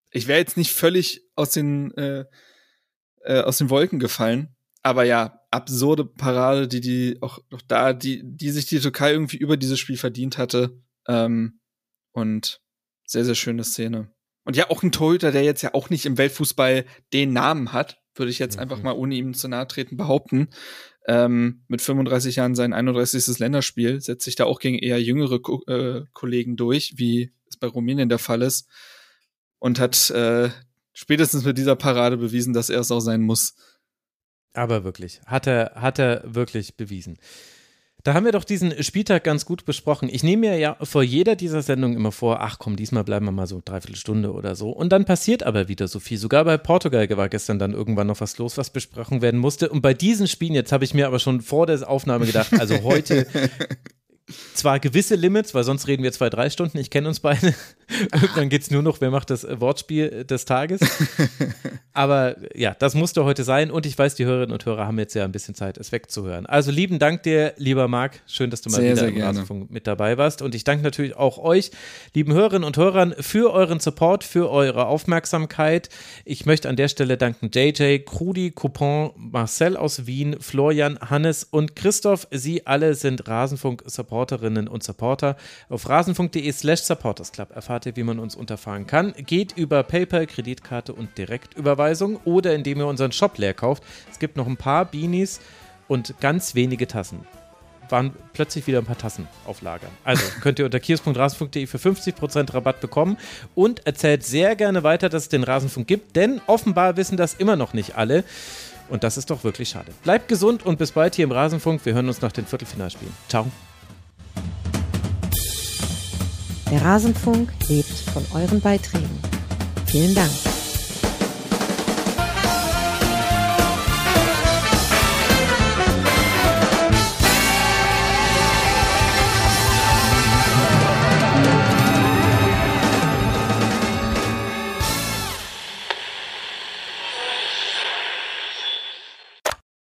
Speaker 4: ich wäre jetzt nicht völlig aus den, äh, äh, aus den Wolken gefallen. Aber ja, absurde Parade, die die auch noch da, die, die sich die Türkei irgendwie über dieses Spiel verdient hatte. Ähm, und sehr, sehr schöne Szene. Und ja, auch ein Torhüter, der jetzt ja auch nicht im Weltfußball den Namen hat, würde ich jetzt mhm. einfach mal, ohne ihm zu nahe treten, behaupten. Ähm, mit fünfunddreißig Jahren sein einunddreißigsten Länderspiel, setzt sich da auch gegen eher jüngere Ko- äh, Kollegen durch, wie es bei Rumänien der Fall ist. Und hat äh, spätestens mit dieser Parade bewiesen, dass er es auch sein muss.
Speaker 1: Aber wirklich, hat er, hat er wirklich bewiesen. Da haben wir doch diesen Spieltag ganz gut besprochen. Ich nehme mir ja vor jeder dieser Sendungen immer vor, ach komm, diesmal bleiben wir mal so dreiviertel Stunde oder so. Und dann passiert aber wieder so viel. Sogar bei Portugal war gestern dann irgendwann noch was los, was besprochen werden musste. Und bei diesen Spielen, jetzt habe ich mir aber schon vor der Aufnahme gedacht, also heute zwar gewisse Limits, weil sonst reden wir zwei, drei Stunden, ich kenne uns beide. Irgendwann geht es nur noch, wer macht das Wortspiel des Tages. Aber ja, das musste heute sein und ich weiß, die Hörerinnen und Hörer haben jetzt ja ein bisschen Zeit, es wegzuhören. Also lieben Dank dir, lieber Marc, schön, dass du mal
Speaker 4: sehr,
Speaker 1: wieder
Speaker 4: sehr
Speaker 1: im
Speaker 4: gerne.
Speaker 1: Rasenfunk mit dabei warst und ich danke natürlich auch euch, lieben Hörerinnen und Hörern, für euren Support, für eure Aufmerksamkeit. Ich möchte an der Stelle danken J J, Krudi, Coupon, Marcel aus Wien, Florian, Hannes und Christoph. Sie alle sind Rasenfunk-Supporterinnen und Supporter. Auf rasenfunk.de slash supportersclub erfahrt ihr, wie man uns unterfahren kann. Geht über PayPal, Kreditkarte und Direktüberweisung oder indem ihr unseren Shop leer kauft. Es gibt noch ein paar Beanies und ganz wenige Tassen. Waren plötzlich wieder ein paar Tassen auf Lager. Also könnt ihr unter kiosk punkt rasenfunk punkt de für fünfzig Prozent Rabatt bekommen und erzählt sehr gerne weiter, dass es den Rasenfunk gibt, denn offenbar wissen das immer noch nicht alle. Und das ist doch wirklich schade. Bleibt gesund und bis bald hier im Rasenfunk. Wir hören uns nach den Viertelfinalspielen. Ciao.
Speaker 2: Der Rasenfunk lebt von euren Beiträgen. Vielen Dank.